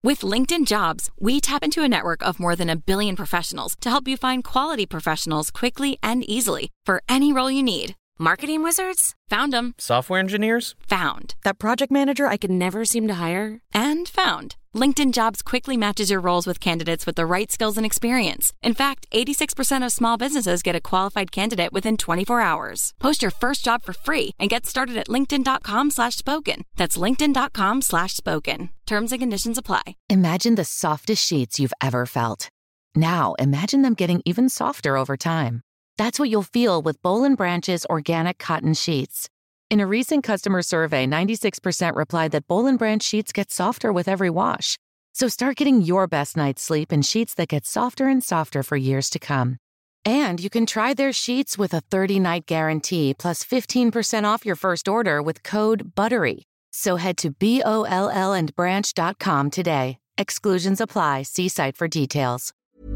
With LinkedIn Jobs, we tap into a network of more than 1 billion professionals to help you find quality professionals quickly and easily for any role you need. Marketing wizards? Found them. Software engineers? Found. That project manager I could never seem to hire? And found. LinkedIn Jobs quickly matches your roles with candidates with the right skills and experience. In fact, 86% of small businesses get a qualified candidate within 24 hours. Post your first job for free and get started at linkedin.com/spoken. That's linkedin.com/spoken. Terms and conditions apply. Imagine the softest sheets you've ever felt. Now, imagine them getting even softer over time. That's what you'll feel with Boll & Branch's organic cotton sheets. In a recent customer survey, 96% replied that Boll & Branch sheets get softer with every wash. So start getting your best night's sleep in sheets that get softer and softer for years to come. And you can try their sheets with a 30-night guarantee plus 15% off your first order with code BUTTERY. So head to BOLLandbranch.com today. Exclusions apply. See site for details.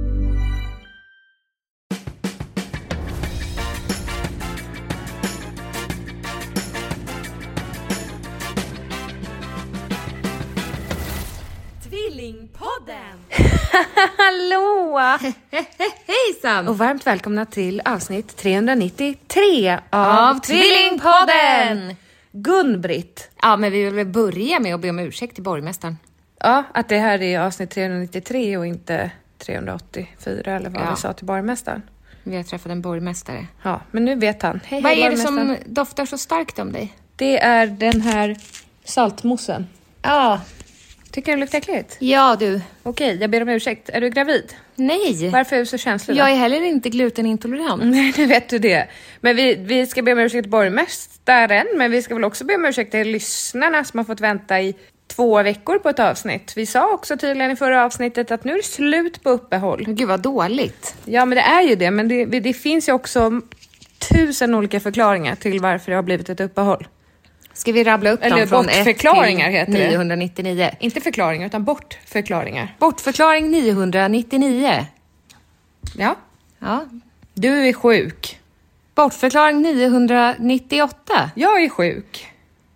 Tvillingpodden! Hallå! Hejsan! Och varmt välkomna till avsnitt 393 av Tvillingpodden! Gun-Britt. Ja, men vi vill väl börja med att be om ursäkt till borgmästaren. Ja, att det här är avsnitt 393 och inte 384 eller vad vi sa till borgmästaren. Vi har träffat en borgmästare. Ja, men nu vet han. Hej, vad hej, är det som doftar så starkt om dig? Det är den här saltmossen. Ja. Tycker du det luktar äckligt? Ja, du. Okej, jag ber om ursäkt. Är du gravid? Nej. Varför är du så känslig? Jag är heller inte glutenintolerant. Nej, nu vet du det. Men vi ska be om ursäkt till borgmästaren, men vi ska väl också be om ursäkt till lyssnarna som har fått vänta i 2 veckor på ett avsnitt. Vi sa också tydligen i förra avsnittet att nu är det slut på uppehåll. Gud, vad dåligt. Ja, men det är ju det. Men det finns ju också 1000 olika förklaringar till varför det har blivit ett uppehåll. Ska vi rabbla upp eller dem från bortförklaringar 1 till 999? Heter det. Inte förklaringar utan bortförklaringar. Bortförklaring 999. Ja. Ja. Du är sjuk. Bortförklaring 998. Jag är sjuk.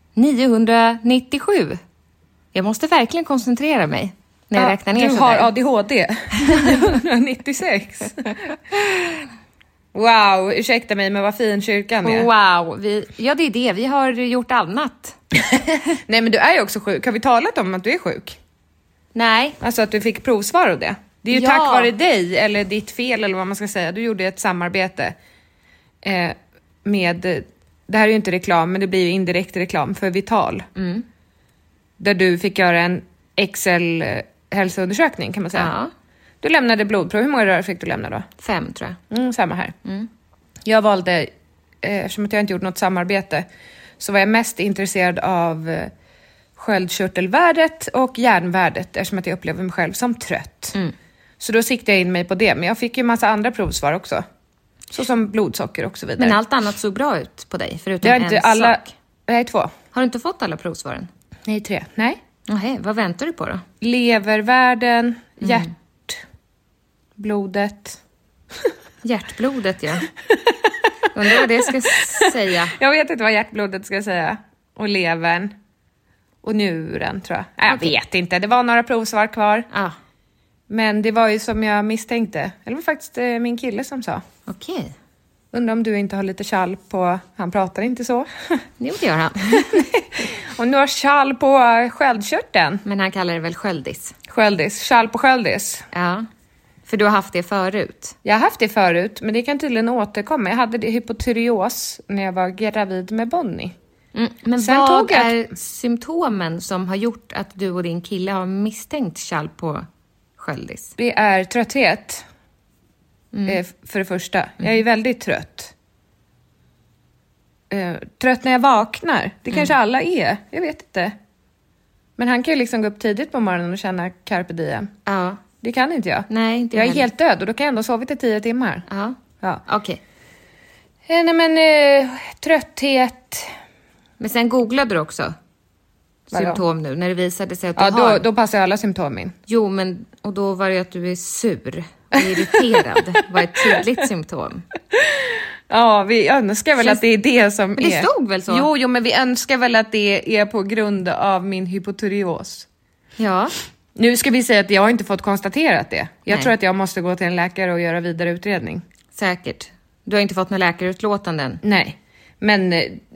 997. Jag måste verkligen koncentrera mig när jag räknar ner. Du har ADHD. 996. Wow, ursäkta mig, men vad fin kyrkan är. Wow, ja det är det. Vi har gjort annat. Nej, men du är ju också sjuk. Har vi talat om att du är sjuk? Nej. Alltså att du fick provsvar av det. Det är ju tack vare dig, eller ditt fel, eller vad man ska säga. Du gjorde ett samarbete med... Det här är ju inte reklam, men det blir ju indirekt reklam för Vital. Mm. Där du fick göra en Excel-hälsoundersökning, kan man säga. Ja. Du lämnade blodprov. Hur många rör fick du lämna då? 5, tror jag. Samma här. Mm. Jag valde, eftersom jag inte gjort något samarbete, så var jag mest intresserad av sköldkörtelvärdet och järnvärdet, eftersom att jag upplever mig själv som trött. Mm. Så då siktade jag in mig på det. Men jag fick ju en massa andra provsvar också. Så som blodsocker och så vidare. Men allt annat såg bra ut på dig, förutom det har inte en alla... sak. Nej, 2. Har du inte fått alla provsvaren? Nej, 3. Nej. Nej, vad väntar du på då? Levervärden, hjärtblodet. Hjärtblodet, ja. Undrar vad det ska säga. Jag vet inte vad hjärtblodet ska säga. Och levern. Och njuren, tror jag. Jag vet inte. Det var några provsvar kvar. Ah. Men det var ju som jag misstänkte. Eller det var faktiskt min kille som sa. Okej. Undrar om du inte har lite kall på... Han pratar inte så. Jo, det gör han. Om du har kall på sköldkörteln. Men han kallar det väl sköldis? Sköldis. Kall på sköldis. Ja. För du har haft det förut? Jag har haft det förut, men det kan tydligen återkomma. Jag hade det hypotyreos när jag var gravid med Bonnie. Men sen vad är symptomen som har gjort att du och din kille har misstänkt kall på sköldis? Det är trötthet. För det första. Jag är väldigt trött. Trött när jag vaknar. Det kanske alla är. Jag vet inte. Men han kan ju liksom gå upp tidigt på morgonen och känna carpe diem. Ja. Det kan inte jag. Nej, inte jag är helt död och då kan jag ändå sova i 10 timmar. Ja. Okej. Nej, men trötthet. Men sen googlade du också symptom nu när det visade sig att du har... har... då passar alla symptom in. Jo, men och då var det att du är sur och irriterad. var ett tydligt symptom. Ja, vi önskar väl att det är det som men det är... stod väl så? Jo, men vi önskar väl att det är på grund av min hypotyreos. Ja. Nu ska vi säga att jag har inte fått konstaterat det. Jag Nej. tror att jag måste gå till en läkare och göra vidare utredning. Säkert. Du har inte fått några läkarutlåtanden? Nej, men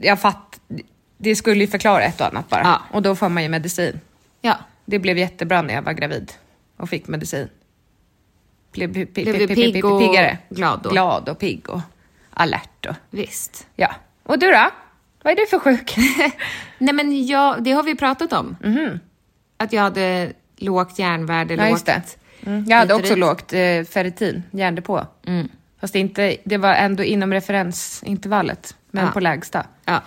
det skulle ju förklara ett och annat bara. Ja. Och då får man ju medicin. Ja. Det blev jättebra när jag var gravid och fick medicin. Blev du pigg och piggare. glad då? Glad och pigg och alert. Och, Visst. ja. Och du då? Vad är du för sjuk? Nej, men det har vi pratat om. Att jag hade lågt järnvärde. Ja, just det. Jag hade också lågt ferritin, järndepå. Fast det var ändå inom referensintervallet, men på lägsta. Ja.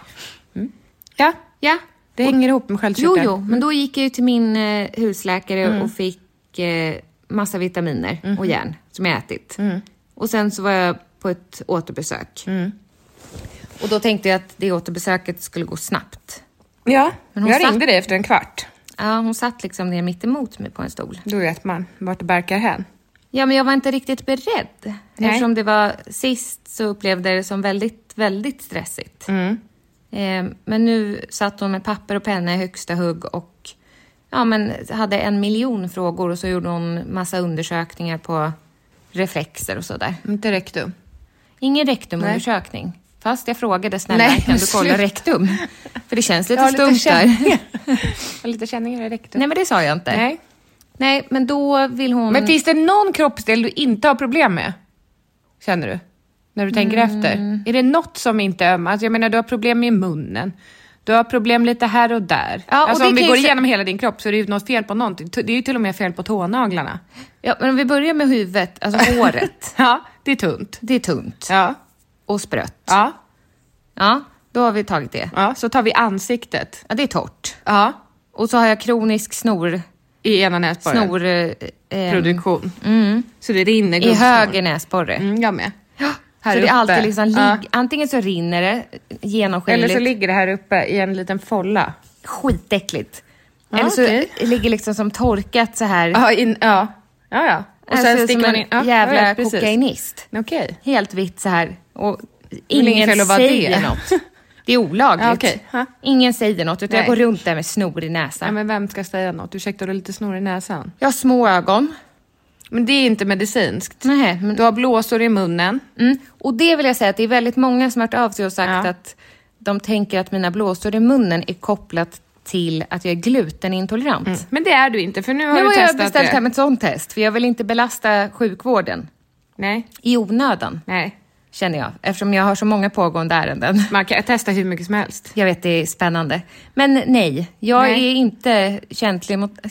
Ja, det hänger ihop med sköldkörteln. Jo, men då gick jag ju till min husläkare och fick massa vitaminer och järn som jag ätit. Och sen så var jag på ett återbesök. Och då tänkte jag att det återbesöket skulle gå snabbt. Ja, Men hon jag satt- ringde dig efter en kvart. Ja, hon satt liksom ner mitt emot mig på en stol. Då vet man vart det barkar hän. Ja, men jag var inte riktigt beredd. Nej. Eftersom det var sist så upplevde jag det som väldigt, väldigt stressigt. Men nu satt hon med papper och penna i högsta hugg och hade 1 miljon frågor. Och så gjorde hon massa undersökningar på reflexer och sådär. Inte rektum. Ingen rektumundersökning. Fast jag frågade, snälla, Nej, kan du kolla sluta. rektum? För det känns lite Jag har lite stumt där. känningar. Jag har lite känningar i rektum. Nej, men det sa jag inte. Nej, men då vill hon... Men finns det någon kroppsdel du inte har problem med? Känner du? När du tänker efter. Är det något som inte är ömmar? Alltså jag menar, du har problem med munnen. Du har problem lite här och där. Ja, och alltså det om vi kan går ju igenom hela din kropp så är det ju något fel på någonting. Det är ju till och med fel på tånaglarna. Ja, men om vi börjar med huvudet, alltså håret. Ja, det är tunt. Det är tunt. Ja. Och sprött. Ja. Ja, då har vi tagit det. Ja, så tar vi ansiktet. Ja, det är torrt. Ja. Och så har jag kronisk I ena näsborren. Produktion. Så det rinner I gumsnor. höger näsborre. Jag med. Här Så det är uppe. alltid liksom Ja. antingen så rinner det genomskinligt. Eller så ligger det här uppe i en liten folla. Skitäckligt. Ja, Eller så okej. ligger liksom som torkat så här. Ja. Och sen Alltså, sticker som man en in. Ja, jävla jag vet, precis. kokainist. Okej. Helt vitt så här. Och inget ingen fel att vara säger det. något. Det är olagligt. Ja, okej. Ha. Ingen säger något, utan jag Nej. går runt där med snor i näsan. Ja, men vem ska säga något? Ursäkta, du har lite snor i näsan. Jag har små ögon. Men det är inte medicinskt. Nej, men... Du har blåsor i munnen. Och det vill jag säga att det är väldigt många som har hört av sig och sagt att de tänker att mina blåsor i munnen är kopplat till att jag är glutenintolerant. Men det är du inte, för nu har Nu du har jag testat beställt det. hem ett sånt test, för jag vill inte belasta sjukvården Nej. i onödan, känner jag. Eftersom jag har så många pågående ärenden. Man kan testa hur mycket som helst. Jag vet, det är spännande. Men nej, jag är inte känslig mot...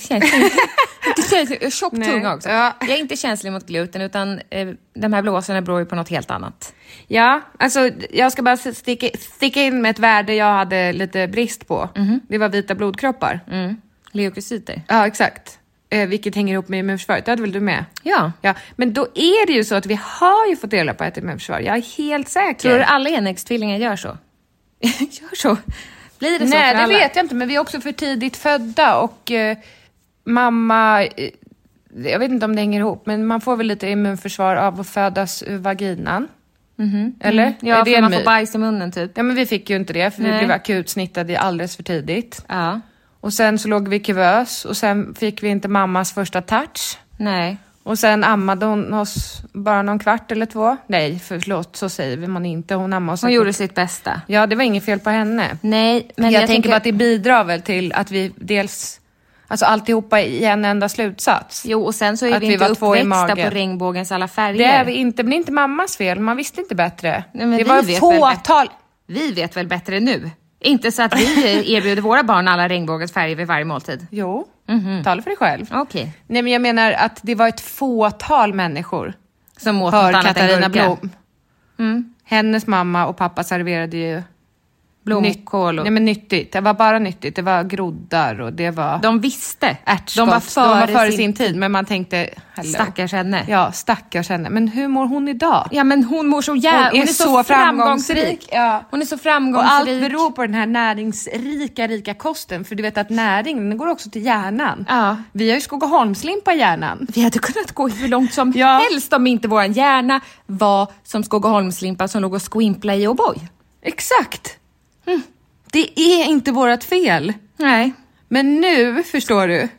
Tjock tunga också. Ja. Jag är inte känslig mot gluten, utan de här blåsorna beror ju på något helt annat. Ja, alltså jag ska bara sticka in med ett värde jag hade lite brist på. Det var vita blodkroppar. Leukocyter. Ja, exakt. Vilket hänger ihop med immunförsvaret. Det hade väl du med? Ja. Men då är det ju så att vi har ju fått dela på ett immunförsvar. Jag är helt säker. Tror du alla enäggstvillingar gör så? Gör så? Blir det så Nej, för det alla? vet jag inte. Men vi är också för tidigt födda och mamma... jag vet inte om det hänger ihop, men man får väl lite immunförsvar av att födas ur vaginan. Eller? Ja, är det för en man får myt? bajs i munnen typ. Ja, men vi fick ju inte det, för vi Nej. blev akut snittade alldeles för tidigt. Ja. Och sen så låg vi i kuvös och sen fick vi inte mammas första touch. Nej. Och sen ammade hon oss bara någon kvart eller 2. Nej, förlåt, så säger man inte. Hon ammade oss. Hon gjorde sitt bästa. Ja, det var inget fel på henne. Nej, men jag tänker bara att det bidrar väl till att vi dels... Alltså alltihopa i en enda slutsats. Jo, och sen så är Att vi vi inte var 2 i uppväxta magen. på regnbågens alla färger. Det är vi inte, men det är inte mammas fel. Man visste inte bättre. Nej, men det vi var vet fåtal... Vi vet väl bättre nu. Inte så att vi erbjuder våra barn alla regnbågens färger vid varje måltid. Jo, tala för dig själv. Okej. Nej, men jag menar att det var ett fåtal människor. Som åt Hör något annat Katarina än gurka. Blom. Hennes mamma och pappa serverade ju Blomkål och... Nej, men nyttigt. Det var bara nyttigt. Det var groddar och det var De visste. ärtskott. De var före sin tid. Men man tänkte... Hello. Stackars henne. Ja, stackars henne. Men hur mår hon idag? Ja, men hon mår så jävla... Hon är så framgångsrik. Ja. Hon är så Och framgångsrik. allt beror på den här näringsrika kosten. För du vet att näringen går också till hjärnan. Ja. Vi har ju Skogaholmslimpa i hjärnan. Vi hade kunnat gå hur långt som Ja. helst om inte våran hjärna var som Skogaholmslimpa som låg och skvimpla i O'boy. Exakt. Det är inte vårat fel. Nej. Men nu, förstår du,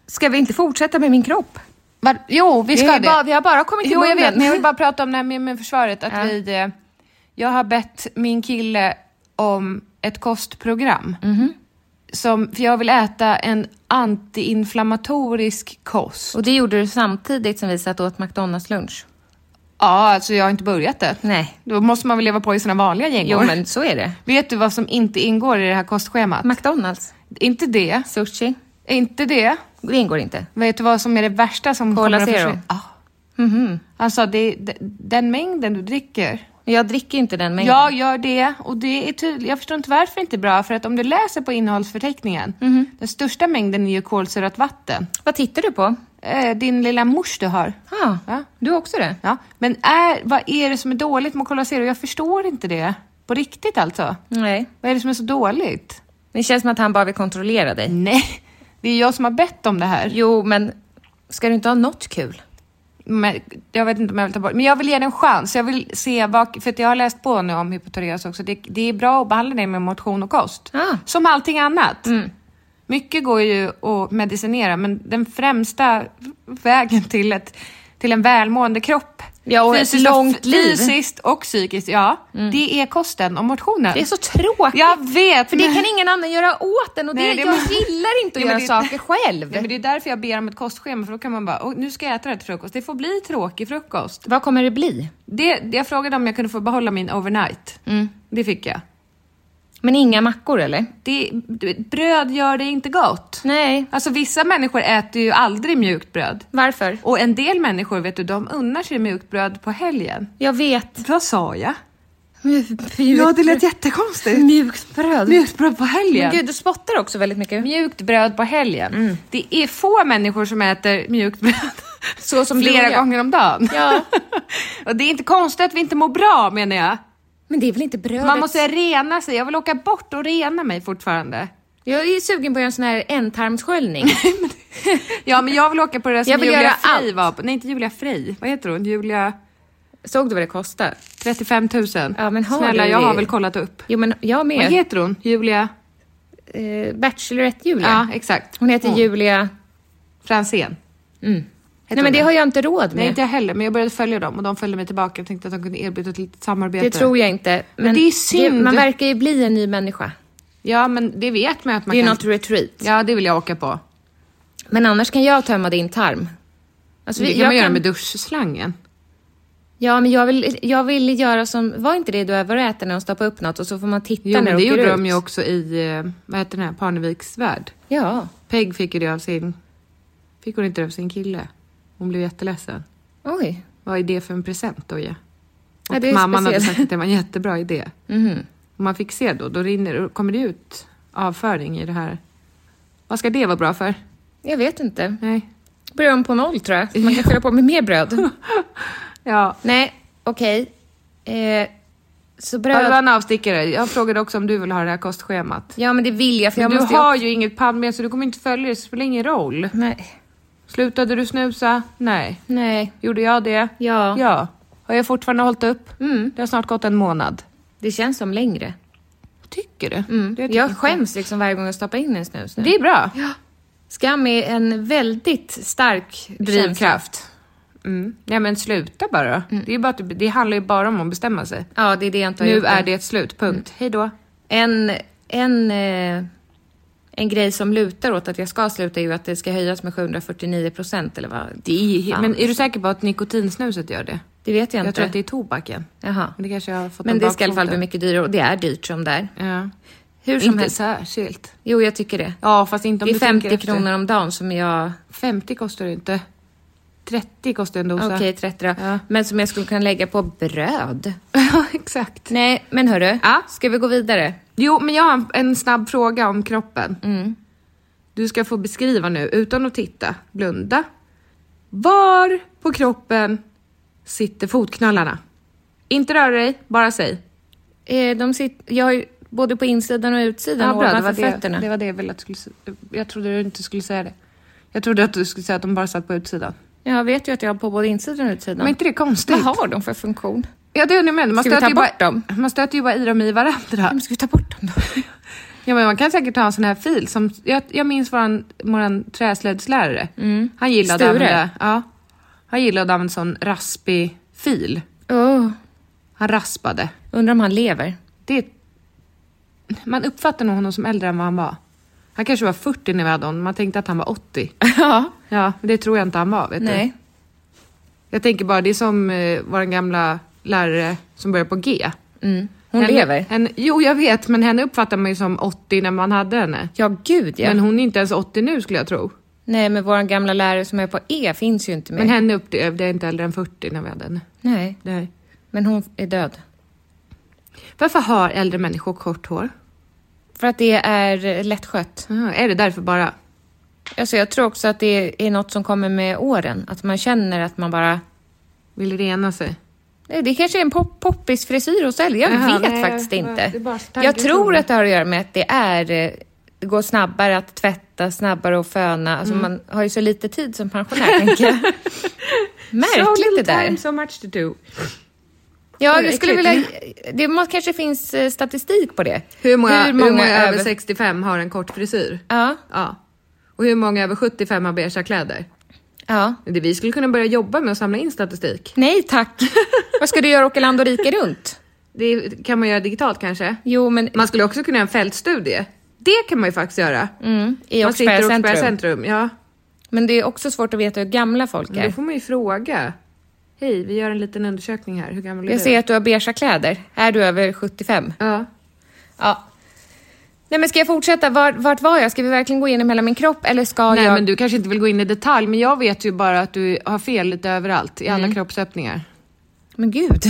Ska vi inte fortsätta med min kropp? Jo, vi ska det. Vi har bara kommit till jag vet, munnen. men jag vill bara prata om det här med försvaret. Att jag har bett min kille om ett kostprogram. För jag vill äta en antiinflammatorisk kost. Och det gjorde du samtidigt som vi satt åt McDonalds lunch? Ja, alltså jag har inte börjat det. Nej. Då måste man väl leva på i sina vanliga gängor. Jo, men så är det. Vet du vad som inte ingår i det här kostschemat? McDonalds. Inte det. Sushi. Inte det. Det ingår inte. Vet du vad som är det värsta som Cola kommer att Zero. försvinna? Alltså, den mängden du dricker. Jag dricker inte den mängden. Jag gör det, och det är tydligt. Jag förstår inte varför det inte är bra. För att om du läser på innehållsförteckningen, den största mängden är ju kolsyrat vatten. Vad tittar du på? Din lilla mors du har. Ja, du också det? Ja. Men vad är det som är dåligt med Cola Zero? Jag förstår inte det. På riktigt alltså. Nej. Vad är det som är så dåligt? Det känns som att han bara vill kontrollera dig. Nej, det är jag som har bett om det här. Jo, men ska du inte ha något kul? Men jag vet inte om jag vill ta bort. Men jag vill ge den en chans. Jag vill se för att jag har läst på nu om hypotyreos också. Det är bra att behandla det med motion och kost. Som allting annat. Mycket går ju att medicinera, men den främsta vägen till en välmående kropp, och ett långt liv, fysiskt och psykiskt, det är kosten och motionen. Det är så tråkigt. Jag vet. För det kan ingen annan göra åt den, och jag gillar inte att göra saker själv. Nej, men det är därför jag ber om ett kostschema, för då kan man bara, nu ska jag äta det till frukost. Det får bli tråkig frukost. Vad kommer det bli? Jag frågade om jag kunde få behålla min overnight. Det fick jag. Men inga mackor, eller? Bröd gör det inte gott. Nej. Alltså vissa människor äter ju aldrig mjukt bröd. Varför? Och en del människor, vet du, de unnar sig mjukt bröd på helgen. Jag vet. Vad sa jag? Ja, det lät jättekonstigt. Mjukt bröd. Mjukt bröd på helgen. Men gud, du spottar också väldigt mycket. Mjukt bröd på helgen. Det är få människor som äter mjukt bröd så som flera gånger om dagen. Ja. Och det är inte konstigt att vi inte mår bra, menar jag. Men det är väl inte brödet? Man måste rena sig. Jag vill åka bort och rena mig fortfarande. Jag är sugen på en sån här ändtarmssköljning. Ja, men jag vill åka på det som jag vill Julia göra Frey allt. var på. Nej, inte Julia Frey. Vad heter hon? Julia... Såg du vad det kostar? 35 000. Ja, men snälla, jag har väl kollat upp. Jo, men jag med. Vad heter hon? Julia... Bachelorette Julia. Ja, exakt. Hon heter Julia... Fransén. Nej, men det har jag inte råd med. Nej, inte jag heller. Men jag började följa dem och de följde mig tillbaka och tänkte att de kunde erbjuda ett litet samarbete. Det tror jag inte. Men det är synd. Man verkar ju bli en ny människa. Ja, men det vet man att man det är kan... något retreat. Ja, det vill jag åka på. Men annars kan jag tömma din tarm. Alltså, det kan man göra med duschslangen. Ja, men jag vill göra som... Var inte det du överäter när de stoppar upp något och så får man titta när det åker gjorde ut? De ju också i, vad heter den här, Parneviks värld. Ja. Peg fick ju det av sin... Fick hon inte det av sin kille? Hon blev jätteledsen. Oj. Vad är det för en present då, ja? Och ja, det är mamman speciellt. hade sagt att det var en jättebra idé. Om man fick se då kommer det ut avföring i det här. Vad ska det vara bra för? Jag vet inte. Nej. Börjar om på 0, tror jag. Man kan fylla på med mer bröd. Ja. Nej, okej. Så bröd... Ja, det var en avstickare. Jag frågade också om du vill ha det här kostschemat. Ja, men det vill jag. För men jag du har ju inget pannben så du kommer inte följa det. Det spelar ingen roll. Nej. Slutade du snusa? Nej. Nej. Gjorde jag det? Ja. Ja. Har jag fortfarande hållit upp? Det har snart gått en månad. Det känns som längre. Tycker du? Jag skäms liksom varje gång jag stoppar in en snus nu. Det är bra. Ja. Skam är en väldigt stark drivkraft. Ja, men sluta bara. Det är bara att det handlar ju bara om att bestämma sig. Ja, det är det jag inte har nu gjort. Nu är det ett slut, punkt. Hej då. En grej som lutar åt att jag ska sluta är ju att det ska höjas med 749%, eller vad? Men är du säker på att nikotinsnuset gör det? Det vet jag inte. Jag tror att det är tobaken. Jaha. Men det kanske jag har fått. Men det ska i alla fall bli mycket dyrare, och det är dyrt som där. Ja. Hur som inte helst. Särskilt. Jo, jag tycker det. Ja, fast inte om det är du 50 kronor om dagen som jag... 50 kostar det inte. 30 kostar en dosa. Okej, 30 då. Ja. Men som jag skulle kunna lägga på bröd. Ja, exakt. Nej, men hörru. Ja? Ska vi gå vidare? Jo, men jag har en snabb fråga om kroppen. Du ska få beskriva nu, utan att titta. Blunda. Var på kroppen sitter fotknölarna? Inte röra dig, bara säg. Jag har ju både på insidan och utsidan och ovanför fötterna. Det var det jag ville att du skulle... Jag trodde du inte skulle säga det. Jag trodde att du skulle säga att de bara satt på utsidan. Jag vet ju att jag har på både insidan och utsidan. Men inte det konstigt? Vad har de för funktion? Ja, det undrar jag med. Ska vi ta bort dem? Man stöter ju bara i dem i varandra. Men ska vi ta bort dem då? Ja, men man kan säkert ha en sån här fil. Som, jag minns våran träslöjdslärare. Han gillade att använda, han gillade att använda en sån raspig fil. Han raspade. Undrar om han lever. Man uppfattar nog honom som äldre än vad han var. Han kanske var 40 när vi hade honom. Man tänkte att han var 80. Ja, det tror jag inte han var, vet Nej. du. Jag tänker bara, det är som vår gamla lärare som börjar på G. Hon lever. Jo, jag vet, men henne uppfattar man ju som 80 när man hade henne. Ja, gud ja. Men hon är inte ens 80 nu, skulle jag tro. Nej, men vår gamla lärare som är på E finns ju inte med. Men henne upplevde inte äldre än 40 när vi hade henne. Nej. Men hon är död. Varför har äldre människor kort hår? För att det är lättskött. Är det därför bara? Alltså jag tror också att det är något som kommer med åren. Att man känner att man bara... Vill rena sig? Det kanske är en poppis frisyr hos äldre. Jag vet faktiskt inte. Jag tror att det har att göra med att det går snabbare att tvätta, snabbare att föna. Alltså man har ju så lite tid som pensionär, tänker jag. Märkligt det där. Time, so much to do. Ja, jag skulle vilja... Det kanske finns statistik på det. Hur många över 65 har en kort frisyr? Ja. Och hur många över 75 har beige kläder? Ja. Vi skulle kunna börja jobba med att samla in statistik. Nej, tack. Vad ska du göra? Åka land och rike runt? Det kan man göra digitalt kanske. Jo, men... Man skulle också kunna göra en fältstudie. Det kan man ju faktiskt göra. I Åkersberga centrum. Ja. Men det är också svårt att veta hur gamla folk är. Men då får man ju fråga. Hej, vi gör en liten undersökning här. Hur gammal är du? Jag ser att du har beige kläder. Är du över 75? Ja. Nej, men ska jag fortsätta? Vart var jag? Ska vi verkligen gå igenom hela min kropp? Eller ska Nej, jag... men du kanske inte vill gå in i detalj. Men jag vet ju bara att du har fel lite överallt. I alla kroppsöppningar. Men gud.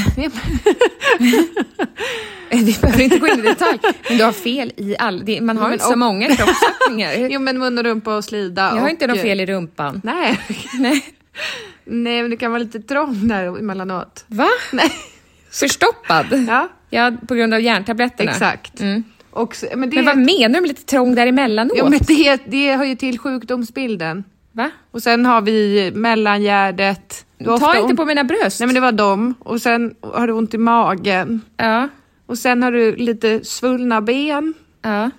Vi behöver inte gå in i detalj. Men du har fel i all... Man har inte så många kroppsöppningar. Jo, men mun och rumpa och slida. Jag har inte något fel i rumpan. Nej. Nej, men det kan vara lite trång där emellanåt. Va? Nej. Förstoppad? Ja, på grund av järntabletterna. Exakt. Och, men vad menar du med lite trång där emellanåt? Ja, men det hör ju till sjukdomsbilden. Va? Och sen har vi mellangärdet. Ta inte på mina bröst. Nej, men det var dem. Och sen har du ont i magen. Ja. Och sen har du lite svullna ben. Ja.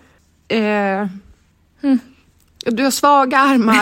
Du har svaga armar.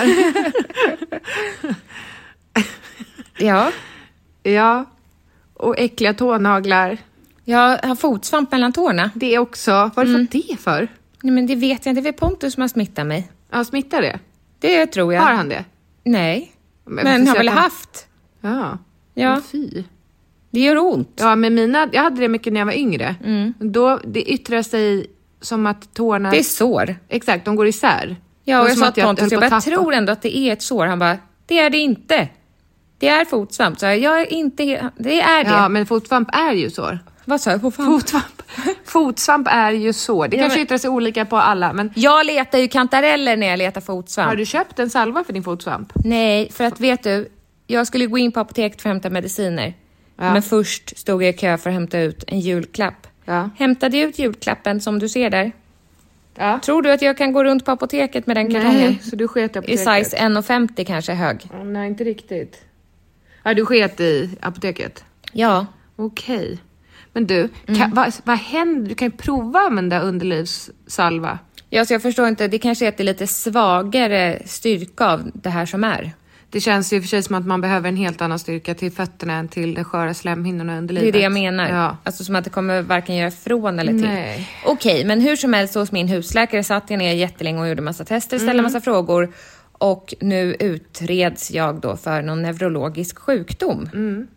Ja. Ja. Och äckliga tånaglar. Jag har fotsvamp mellan tårna. Det också. Vad är det för? Nej, men det vet jag inte. Det är Pontus som har smittat mig. Ja, smittar det? Det tror jag. Har han det? Nej. Men har väl haft. Ja. Ja. Fy. Det gör ont. Ja, men jag hade det mycket när jag var yngre. Då, det yttrar sig som att tårna... Det är sår. Exakt, de går isär. Ja, och jag sa till Pontus, jag tror ändå att det är ett sår. Han bara, det är det inte. Det är fotsvamp. Så jag är inte... Det är det. Ja, men fotsvamp är ju sår. Vad sa jag? Fotsvamp är ju så. Det kanske yttrar sig olika på alla. Men... Jag letar ju kantareller när jag letar fotsvamp. Har du köpt en salva för din fotsvamp? Nej, för att vet du, jag skulle gå in på apoteket för att hämta mediciner. Ja. Men först stod jag i kö för att hämta ut en julklapp. Ja. Hämtade ut julklappen som du ser där. Ja. Tror du att jag kan gå runt på apoteket med den kartongen? Nej, så du sket i apoteket. I size 1,50 kanske hög. Nej, inte riktigt. Ja, du sket i apoteket? Ja. Okej. Men du, vad händer? Du kan ju prova att använda underlivssalva. Ja, så jag förstår inte. Det kanske är att det är lite svagare styrka av det här som är. Det känns ju för sig som att man behöver en helt annan styrka till fötterna än till de sköra slemhinnorna under livet. Det är det jag menar. Ja. Alltså som att det kommer varken göra från eller till. Okej, men hur som helst hos min husläkare satt jag ner jättelänge och gjorde massa tester, ställde massa frågor. Och nu utreds jag då för någon neurologisk sjukdom.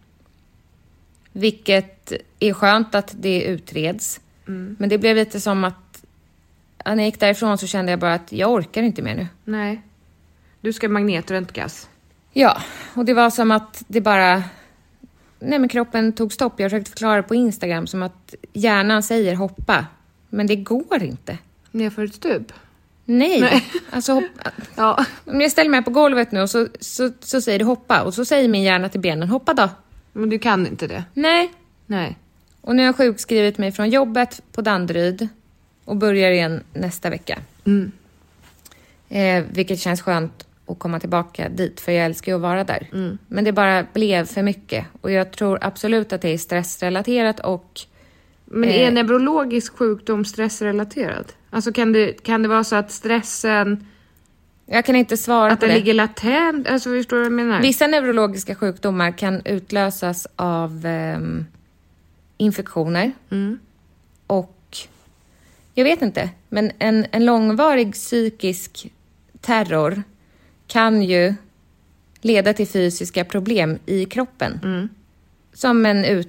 Vilket är skönt att det utreds. Men det blev lite som att när jag gick därifrån så kände jag bara att jag orkar inte mer nu. Nej. Du ska magnetröntgas. Ja, och det var som att det bara... Nej, men kroppen tog stopp. Jag försökte förklara på Instagram som att hjärnan säger hoppa. Men det går inte. Nerför ett stup? Nej. Alltså ja. Om jag ställer mig på golvet nu och så säger det hoppa. Och så säger min hjärna till benen, hoppa då. Men du kan inte det? Nej. Och nu har jag sjukskrivit mig från jobbet på Danderyd. Och börjar igen nästa vecka. Vilket känns skönt att komma tillbaka dit. För jag älskar ju att vara där. Men det bara blev för mycket. Och jag tror absolut att det är stressrelaterat och... Men är neurologisk sjukdom stressrelaterad? Alltså kan det vara så att stressen... Jag kan inte svara att på det det. ligger latent? Alltså förstår du vad jag menar? Vissa neurologiska sjukdomar kan utlösas av infektioner. Och jag vet inte, men en långvarig psykisk terror kan ju leda till fysiska problem i kroppen. Som en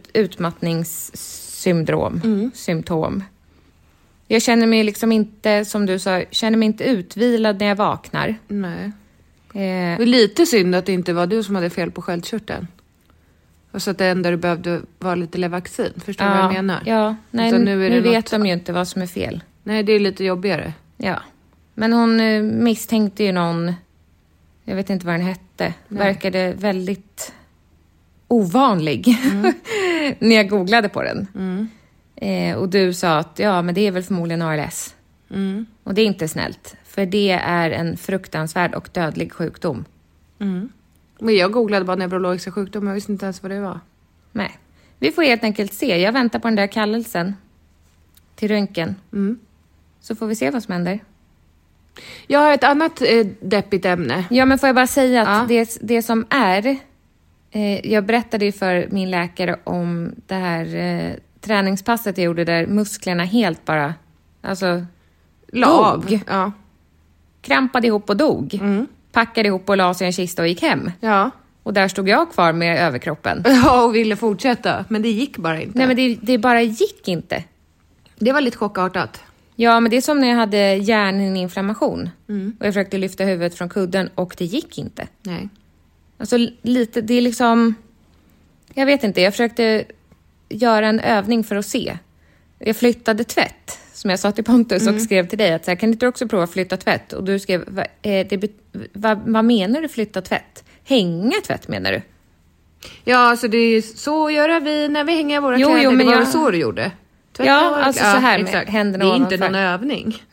symptom. Jag känner mig liksom inte, som du sa, känner mig inte utvilad när jag vaknar. Nej. Det är lite synd att det inte var du som hade fel på sköldkörteln. Och så att det enda du behövde var lite Levaxin. Förstår du vad jag menar? Ja, nej, nu vet de ju inte vad som är fel. Nej, det är lite jobbigare. Ja, men hon misstänkte ju någon, jag vet inte vad den hette, verkade väldigt ovanlig när jag googlade på den. Och du sa att men det är väl förmodligen ALS. Och det är inte snällt, för det är en fruktansvärd och dödlig sjukdom. Men jag googlade bara neurologiska sjukdomar, jag visste inte ens vad det var. Nej, vi får helt enkelt se. Jag väntar på den där kallelsen till röntgen. Så får vi se vad som händer. Jag har ett annat deppigt ämne. Ja, men får jag bara säga att det som är... jag berättade ju för min läkare om det här träningspasset jag gjorde där musklerna helt bara... Alltså, dog. Ja. Krampade ihop och dog. Packade ihop och la sig i en kista och gick hem. Ja. Och där stod jag kvar med överkroppen. Ja, och ville fortsätta. Men det gick bara inte. Nej, men det bara gick inte. Det var lite chockartat. Ja, men det är som när jag hade hjärninflammation. Och jag försökte lyfta huvudet från kudden och det gick inte. Nej. Alltså lite, det är liksom... Jag vet inte, jag försökte göra en övning för att se. Jag flyttade tvätt, som jag sa till Pontus och skrev till dig. Att så här, kan du inte också prova att flytta tvätt? Och du skrev, vad menar du flytta tvätt? Hänga tvätt menar du? Ja, alltså det är så gör vi när vi hänger våra kläder. Jo, men det var så du gjorde. Ja, alltså så här med händerna ovanför. Det är inte någon övning.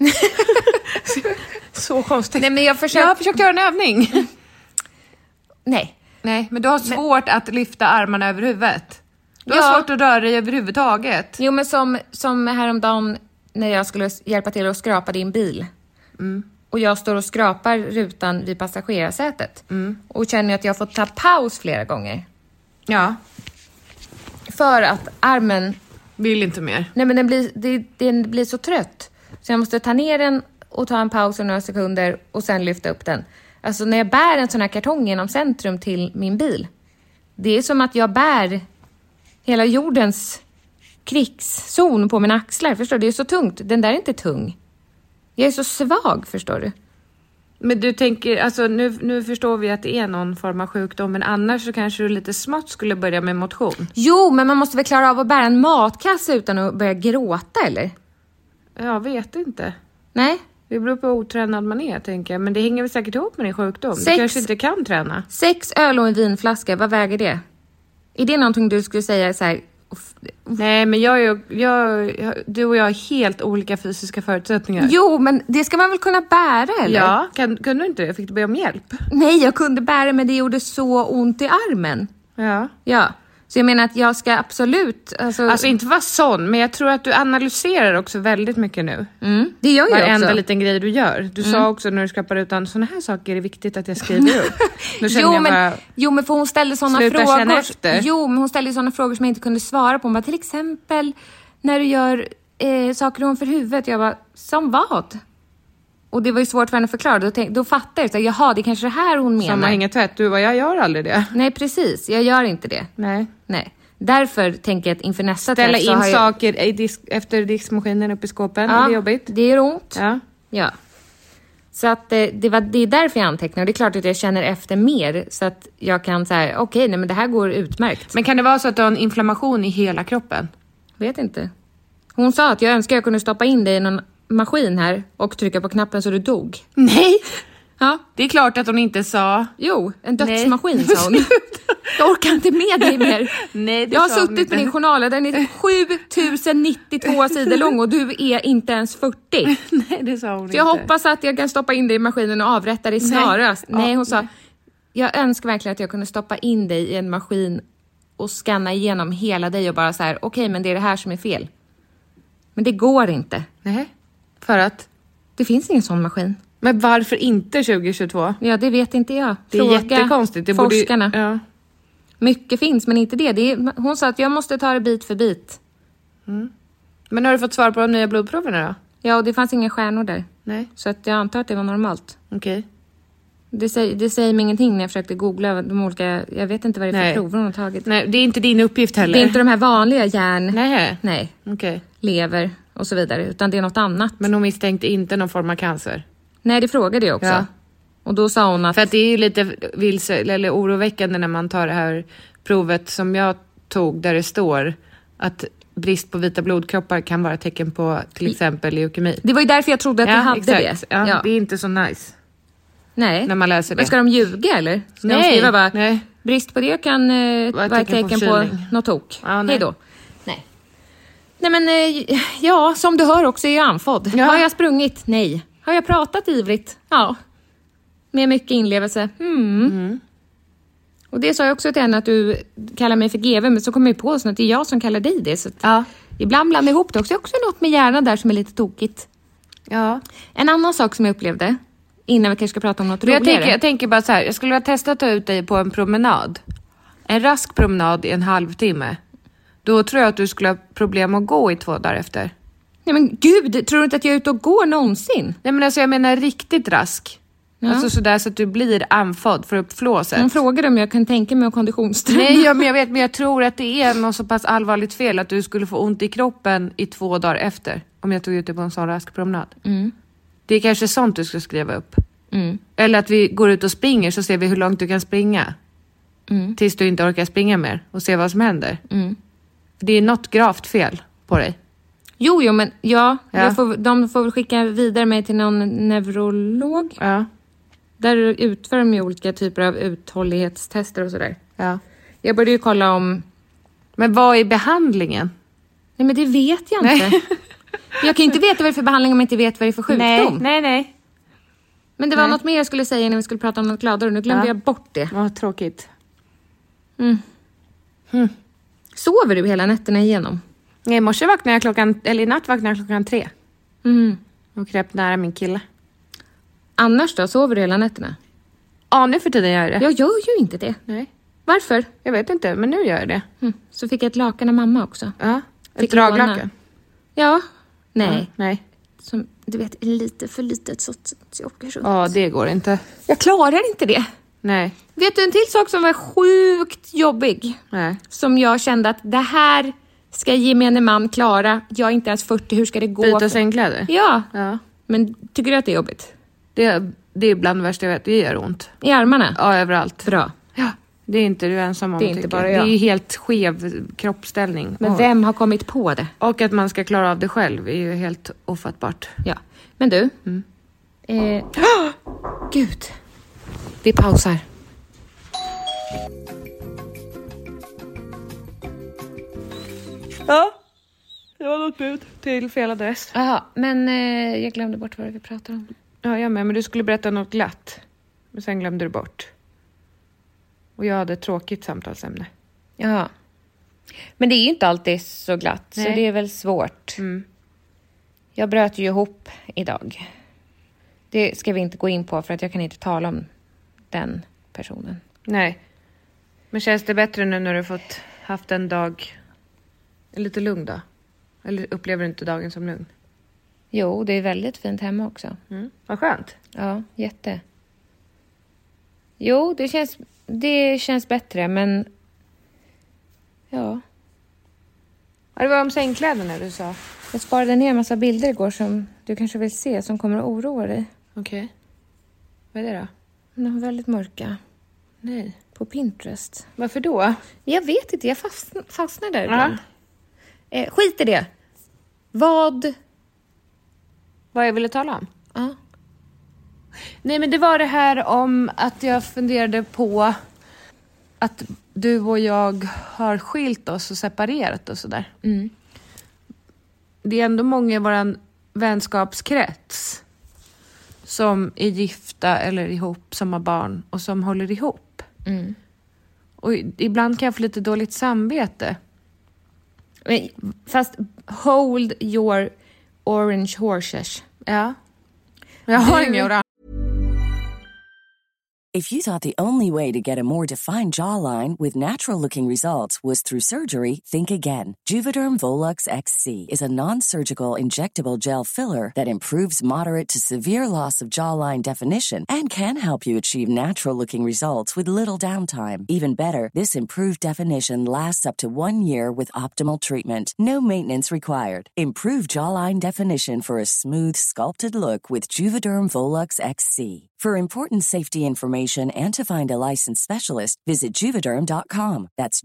Så konstigt. Nej, men jag har försökt göra en övning. Nej, men du har svårt att lyfta armarna över huvudet. Du har svårt att röra dig överhuvudtaget. Jo, men som häromdagen när jag skulle hjälpa till att skrapa din bil. Och jag står och skrapar rutan vid passagerarsätet. Och känner att jag får ta paus flera gånger. Ja. För att armen... Vill inte mer. Nej, men den blir så trött. Så jag måste ta ner den och ta en paus om några sekunder och sen lyfta upp den. Alltså när jag bär en sån här kartong genom centrum till min bil. Det är som att jag bär hela jordens krigszon på mina axlar. Förstår du? Det är så tungt. Den där är inte tung. Jag är så svag, förstår du? Men du tänker, alltså nu förstår vi att det är någon form av sjukdom. Men annars så kanske du lite smått skulle börja med motion. Jo, men man måste väl klara av att bära en matkasse utan att börja gråta, eller? Jag vet inte. Nej. Det beror på hur otränad man är, tänker jag. Men det hänger väl säkert ihop med din sjukdom. Du kanske inte kan träna. 6 öl och en vinflaska, vad väger det? Är det någonting du skulle säga så här... Nej, men du och jag har helt olika fysiska förutsättningar. Jo, men det ska man väl kunna bära, eller? Ja, kunde du inte? Jag fick be om hjälp. Nej, jag kunde bära, men det gjorde så ont i armen. Ja. Så jag menar att jag ska absolut... Alltså inte vara sån, men jag tror att du analyserar också väldigt mycket nu. Det gör jag också. Varenda liten grej du gör. Du sa också när du skrapar utan såna här saker är det viktigt att jag skriver upp. Jo, men för hon ställde såna frågor. Jo, men hon ställde såna frågor som jag inte kunde svara på. Men till exempel när du gör saker ovanför huvudet. Jag bara, som vad? Och det var ju svårt för henne att förklara. Då fattade jag. Så, jaha, det är kanske det här hon menar. Som hänga tvätt. Du bara, jag gör aldrig det. Nej, precis. Jag gör inte det. Nej. Därför tänker jag att inför nästa ställa test så in har saker efter diskmaskinen upp i skåpen. Ja, det är jobbigt. Det gör ont. Ja. Så att det är därför jag antecknar. Och det är klart att jag känner efter mer. Så att jag kan säga, okej, men det här går utmärkt. Men kan det vara så att du har en inflammation i hela kroppen? Vet inte. Hon sa att jag önskar jag kunde stoppa in dig i någon maskin här och trycka på knappen så du dog. Nej! Ja. Det är klart att hon inte sa... Jo, en dödsmaskin sa hon. Jag orkar inte med dig mer. Nej, jag har suttit på din journal. Den är 7092 sidor lång och du är inte ens 40. Nej, det sa hon inte. Så jag hoppas att jag kan stoppa in dig i maskinen och avrätta dig snarast. Nej, hon sa, jag önskar verkligen att jag kunde stoppa in dig i en maskin och scanna igenom hela dig och bara så här, okej, men det är det här som är fel. Men det går inte. Nej. För att? Det finns ingen sån maskin. Men varför inte 2022? Ja, det vet inte jag. Det är jättekonstigt. Det forskarna. Borde, ja. Mycket finns, men inte det. Hon sa att jag måste ta det bit för bit. Men har du fått svar på de nya blodproverna då? Ja, och det fanns inga stjärnor där. Nej. Så att jag antar att det var normalt. Okej. Det säger mig ingenting när jag försökte googla de olika... Jag vet inte vad det är för prover hon har tagit. Nej, det är inte din uppgift heller. Det är inte de här vanliga Nej. Okej. lever och så vidare. Utan det är något annat. Men hon misstänkte inte någon form av cancer? Nej, det frågade jag också. Ja. Och då sa hon att... För att det är ju lite eller oroväckande när man tar det här provet som jag tog. Där det står att brist på vita blodkroppar kan vara tecken på till exempel leukemi. Det var ju därför jag trodde att jag hade exakt. det. Ja, det är inte så nice. Nej. När man läser det. Men ska de ljuga eller? Ska de skriva bara, brist på det kan vara ett tecken på något tok. Ja, hej då. Nej men ja, som du hör också är jag andfådd. Ja. Har jag sprungit? Nej. Har jag pratat ivrigt? Ja. Med mycket inlevelse? Och det sa jag också till henne att du kallar mig för GV, men så kommer jag på att det är jag som kallar dig det. Så ibland blandar jag ihop det också. Det är också något med hjärnan där som är lite tokigt. Ja. En annan sak som jag upplevde, innan vi kanske ska prata om något roligare. Jag tänker bara så här, jag skulle vilja testa att ta ut dig på en promenad. En rask promenad i en halvtimme. Då tror jag att du skulle ha problem att gå i 2 dagar efter. Nej men gud, tror du inte att jag är ute och går någonsin? Nej men alltså jag menar riktigt rask. Ja. Alltså sådär så att du blir andfådd för upp flåset. Hon frågade om jag kan tänka mig att konditionsträna. Nej, men jag vet, men jag tror att det är något så pass allvarligt fel att du skulle få ont i kroppen i 2 dagar efter. Om jag tog ut dig på en sån rask promenad. Det är kanske sånt du ska skriva upp. Eller att vi går ut och springer så ser vi hur långt du kan springa. Tills du inte orkar springa mer och se vad som händer. För det är något gravt fel på dig. Jo, men de får väl skicka vidare mig till någon neurolog. Ja. Där utför de ju olika typer av uthållighetstester och sådär. Ja. Jag började ju kolla om... Men vad är behandlingen? Nej, men det vet jag inte. Jag kan ju inte veta vad det är för behandling om jag inte vet vad det är för sjukdom. Nej. Men det var något mer jag skulle säga när vi skulle prata om något gladare. Nu glömde jag bort det. Vad tråkigt. Sover du hela nätterna igenom? Nej, i natt vaknade jag klockan 3. Och kröp nära min kille. Annars då? Sover du hela nätterna? Ja, nu för tiden gör jag det. Jag gör ju inte det. Nej. Varför? Jag vet inte, men nu gör jag det. Så fick jag ett lakan av mamma också. Ja, ett draglakan. Ja, nej. Nej. Som, du vet, lite för litet så att jag orkar runt. Ja, det går inte. Jag klarar inte det. Nej. Vet du en till sak som var sjukt jobbig? Nej. Som jag kände att det här ska gemene man klara. Jag är inte ens 40, hur ska det gå? Byta sängkläder? Ja. Ja. Men tycker du att det är jobbigt? Det är bland det värsta jag vet. Det gör ont. I armarna? Ja, överallt. Bra. Ja. Det är inte du ensam om. Det är inte bara jag. Det är ju helt skev kroppsställning. Men vem har kommit på det? Och att man ska klara av det själv är ju helt ofattbart. Ja. Men du. Gud. Vi pausar. Ja. Det var något bud till fel adress. Jaha, men jag glömde bort vad vi pratade om. Ja, jag med. Men du skulle berätta något glatt. Men sen glömde du bort. Och jag hade ett tråkigt samtalsämne. Ja. Men det är ju inte alltid så glatt. Nej. Så det är väl svårt. Jag bröt ju ihop idag. Det ska vi inte gå in på för att jag kan inte tala om den personen. Nej. Men känns det bättre nu när du fått haft en dag... En lite lugn dag? Eller upplever du inte dagen som lugn? Jo, det är väldigt fint hemma också. Vad skönt. Ja, jätte. Jo, det känns bättre, men... Ja. Det var om sängkläderna du sa. Jag sparade ner en massa bilder igår som du kanske vill se, som kommer att oroa dig. Okej. Vad är det då? De är väldigt mörka. Nej. På Pinterest. Varför då? Jag vet inte, jag fastnar där ibland. Skit i det. Vad jag ville tala om? Ja. Nej, men det var det här om att jag funderade på att du och jag har skilt oss och separerat och sådär. Det är ändå många i vår vänskapskrets som är gifta eller ihop, som har barn och som håller ihop. Och ibland kan jag få lite dåligt samvete. Fast hold your orange horses. Ja. Jag har inga orange. If you thought the only way to get a more defined jawline with natural-looking results was through surgery, think again. Juvederm Volux XC is a non-surgical injectable gel filler that improves moderate to severe loss of jawline definition and can help you achieve natural-looking results with little downtime. Even better, this improved definition lasts up to 1 year with optimal treatment. No maintenance required. Improve jawline definition for a smooth, sculpted look with Juvederm Volux XC. For important safety information and to find a licensed specialist, visit Juvederm.com. That's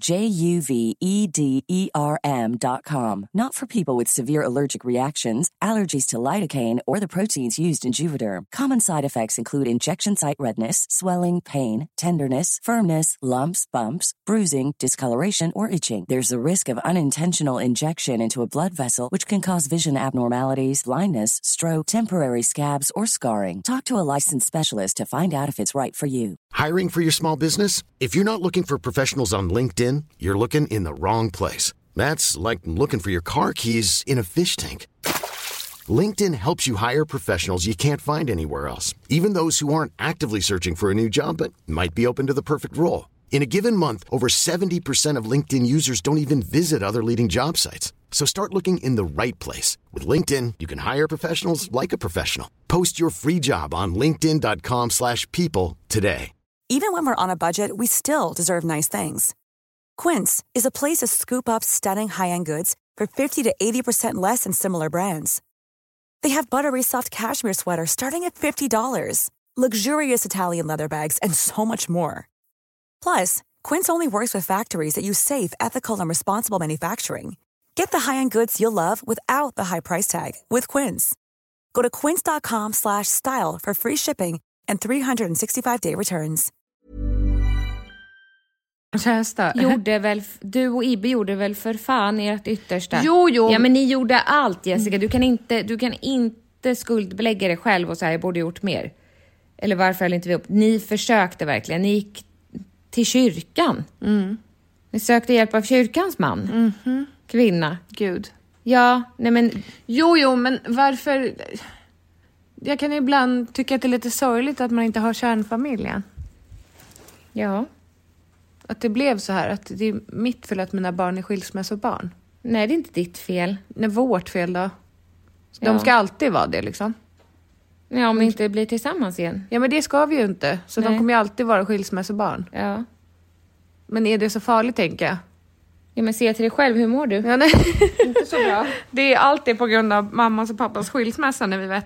JUVEDERM.com. Not for people with severe allergic reactions, allergies to lidocaine, or the proteins used in Juvederm. Common side effects include injection site redness, swelling, pain, tenderness, firmness, lumps, bumps, bruising, discoloration, or itching. There's a risk of unintentional injection into a blood vessel, which can cause vision abnormalities, blindness, stroke, temporary scabs, or scarring. Talk to a licensed specialist to find out if it's right for you. Hiring for your small business? If you're not looking for professionals on LinkedIn, you're looking in the wrong place. That's like looking for your car keys in a fish tank. LinkedIn helps you hire professionals you can't find anywhere else, even those who aren't actively searching for a new job but might be open to the perfect role. In a given month, over 70% of LinkedIn users don't even visit other leading job sites. So start looking in the right place. With LinkedIn, you can hire professionals like a professional. Post your free job on linkedin.com/people today. Even when we're on a budget, we still deserve nice things. Quince is a place to scoop up stunning high-end goods for 50 to 80% less than similar brands. They have buttery soft cashmere sweaters starting at $50, luxurious Italian leather bags, and so much more. Plus, Quince only works with factories that use safe, ethical, and responsible manufacturing. Get the high-end goods you'll love without the high price tag with Quince. Go to quince.com/style for free shipping and 365-day returns. Du och Ibbe gjorde väl för fan ert yttersta? Jo. Ja, men ni gjorde allt, Jessica. Du kan inte skuldbelägga dig själv och säga jag borde gjort mer. Eller varför höll inte vi upp? Ni försökte verkligen. Ni gick till kyrkan. Ni sökte hjälp av kyrkans man. Kvinna. Gud. Ja, nej men... Jo, men varför... Jag kan ibland tycka att det är lite sorgligt att man inte har kärnfamiljen. Ja. Att det blev så här, att det är mitt fel att mina barn är skilsmässobarn. Nej, det är inte ditt fel. Nej, vårt fel då. De ska alltid vara det liksom. Ja, om vi inte blir tillsammans igen. Ja, men det ska vi ju inte. Så Nej. de kommer ju alltid vara skilsmässobarn. Ja. Men är det så farligt, tänker jag? Ja, men se till dig själv, hur mår du? Ja, nej. Inte så bra. Det är alltid på grund av mammas och pappas skilsmässa när vi var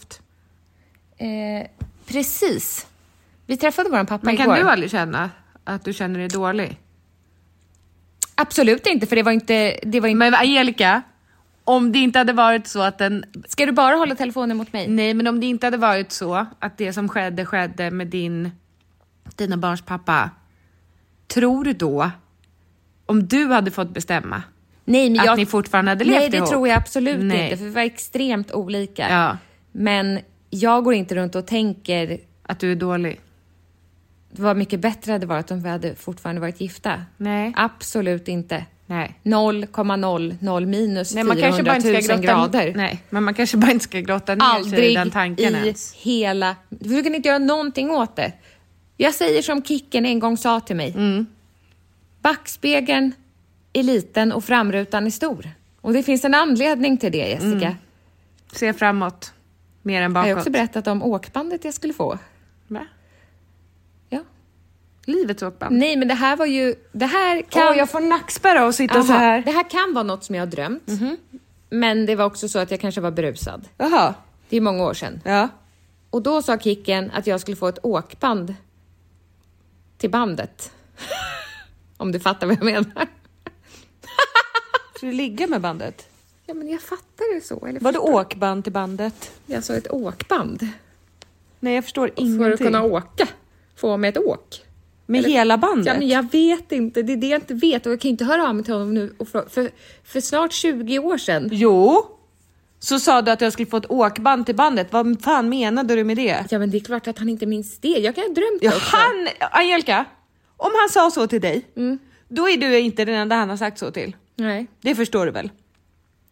1,5. Precis. Vi träffade vår pappa Men igår. kan du aldrig känna att du känner dig dålig? Absolut inte, för det var inte... Men Angelica, om det inte hade varit så att den... Ska du bara hålla telefonen mot mig? Nej, men om det inte hade varit så att det som skedde med dina barns pappa, tror du då, om du hade fått bestämma, Nej, men att ni fortfarande hade levt ihop? Nej, det tror jag absolut Nej. inte, för vi var extremt olika. Ja. Men jag går inte runt och tänker... Att du är dålig? Det var mycket bättre hade varit om vi hade fortfarande varit gifta. Nej. Absolut inte. Nej. 0,00 minus 400 400 000 grader. Nej, men man kanske bara inte ska gråta ner sig i den tanken ens. Hela... Du kan inte göra någonting åt det. Jag säger som Kicken en gång sa till mig. Backspegeln är liten och framrutan är stor. Och det finns en anledning till det, Jessica. Se framåt, mer än bakåt. Jag har också berättat om åkbandet jag skulle få. Va? Ja. Livets åkband? Nej, men det här var ju... Det här kan... jag får nackspärra och sitta så här. Det här kan vara något som jag har drömt. Men det var också så att jag kanske var berusad. Jaha. Det är många år sedan. Ja. Och då sa Kicken att jag skulle få ett åkband till bandet. Om du fattar vad jag menar. Ska du ligga med bandet? Ja, men jag fattar det så. Eller Vadå förstår? åkband till bandet? Jag sa ett åkband. Nej, jag förstår ingenting. För att kunna åka. Få med ett åk. Med hela bandet? Ja, men jag vet inte. Det är det jag inte vet. Och jag kan inte höra av mig till honom nu. Och för snart 20 år sedan. Jo. Så sa du att jag skulle få ett åkband till bandet. Vad fan menade du med det? Ja, men det är klart att han inte minns det. Jag kan ha drömt det Ja, också. Angelica, om han sa så till dig, då är du inte den enda han har sagt så till. Nej. Det förstår du väl?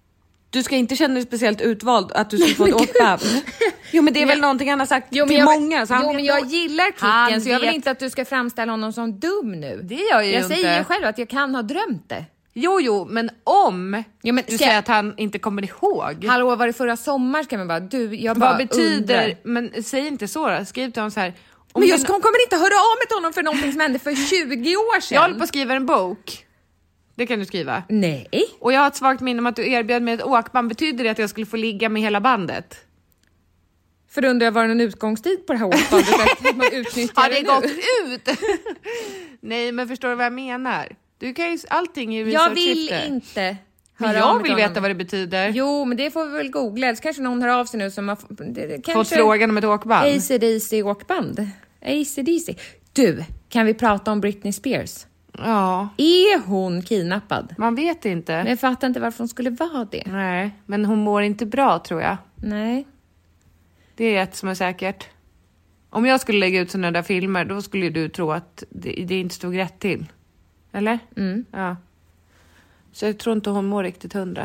Du ska inte känna dig speciellt utvald att du ska få ett åkband. Jo, men det är väl någonting han har sagt till många. Så men jag gillar Kicken, så jag vill inte att du ska framställa honom som dum nu. Det gör jag inte. Säger ju själv att jag kan ha drömt det. Jo, men om du säger att han inte kommer ihåg. Hallå, var det förra sommar ska man bara, jag vad bara betyder, undrar. men säg inte så då. Skriv till honom så här. Men jag kommer inte höra av mig till honom för någonting som hände för 20 år sedan. Jag håller på att skriva en bok. Det kan du skriva. Nej. Och jag har ett svagt minne om att du erbjöd mig ett åkband. Betyder det att jag skulle få ligga med hela bandet? För undrar jag var det en utgångstid på det här åkbandet? Att man utnyttjar har det gått ut? Nej, men förstår du vad jag menar? Du kan ju allting i researchsyfte. Jag vill inte. Men jag vill veta vad det betyder. Jo, men det får vi väl googla. Så kanske någon hör av sig nu som har fått frågan om ett åkband. AC/DC åkband. AC/DC. Du, kan vi prata om Britney Spears? Ja. Är hon kidnappad? Man vet inte. Men jag fattar inte varför hon skulle vara det. Nej, men hon mår inte bra tror jag. Nej. Det är ett som är säkert. Om jag skulle lägga ut sådana där filmer, då skulle du tro att det inte stod rätt till. Eller? Mm. Ja. Så jag tror inte hon mår riktigt 100.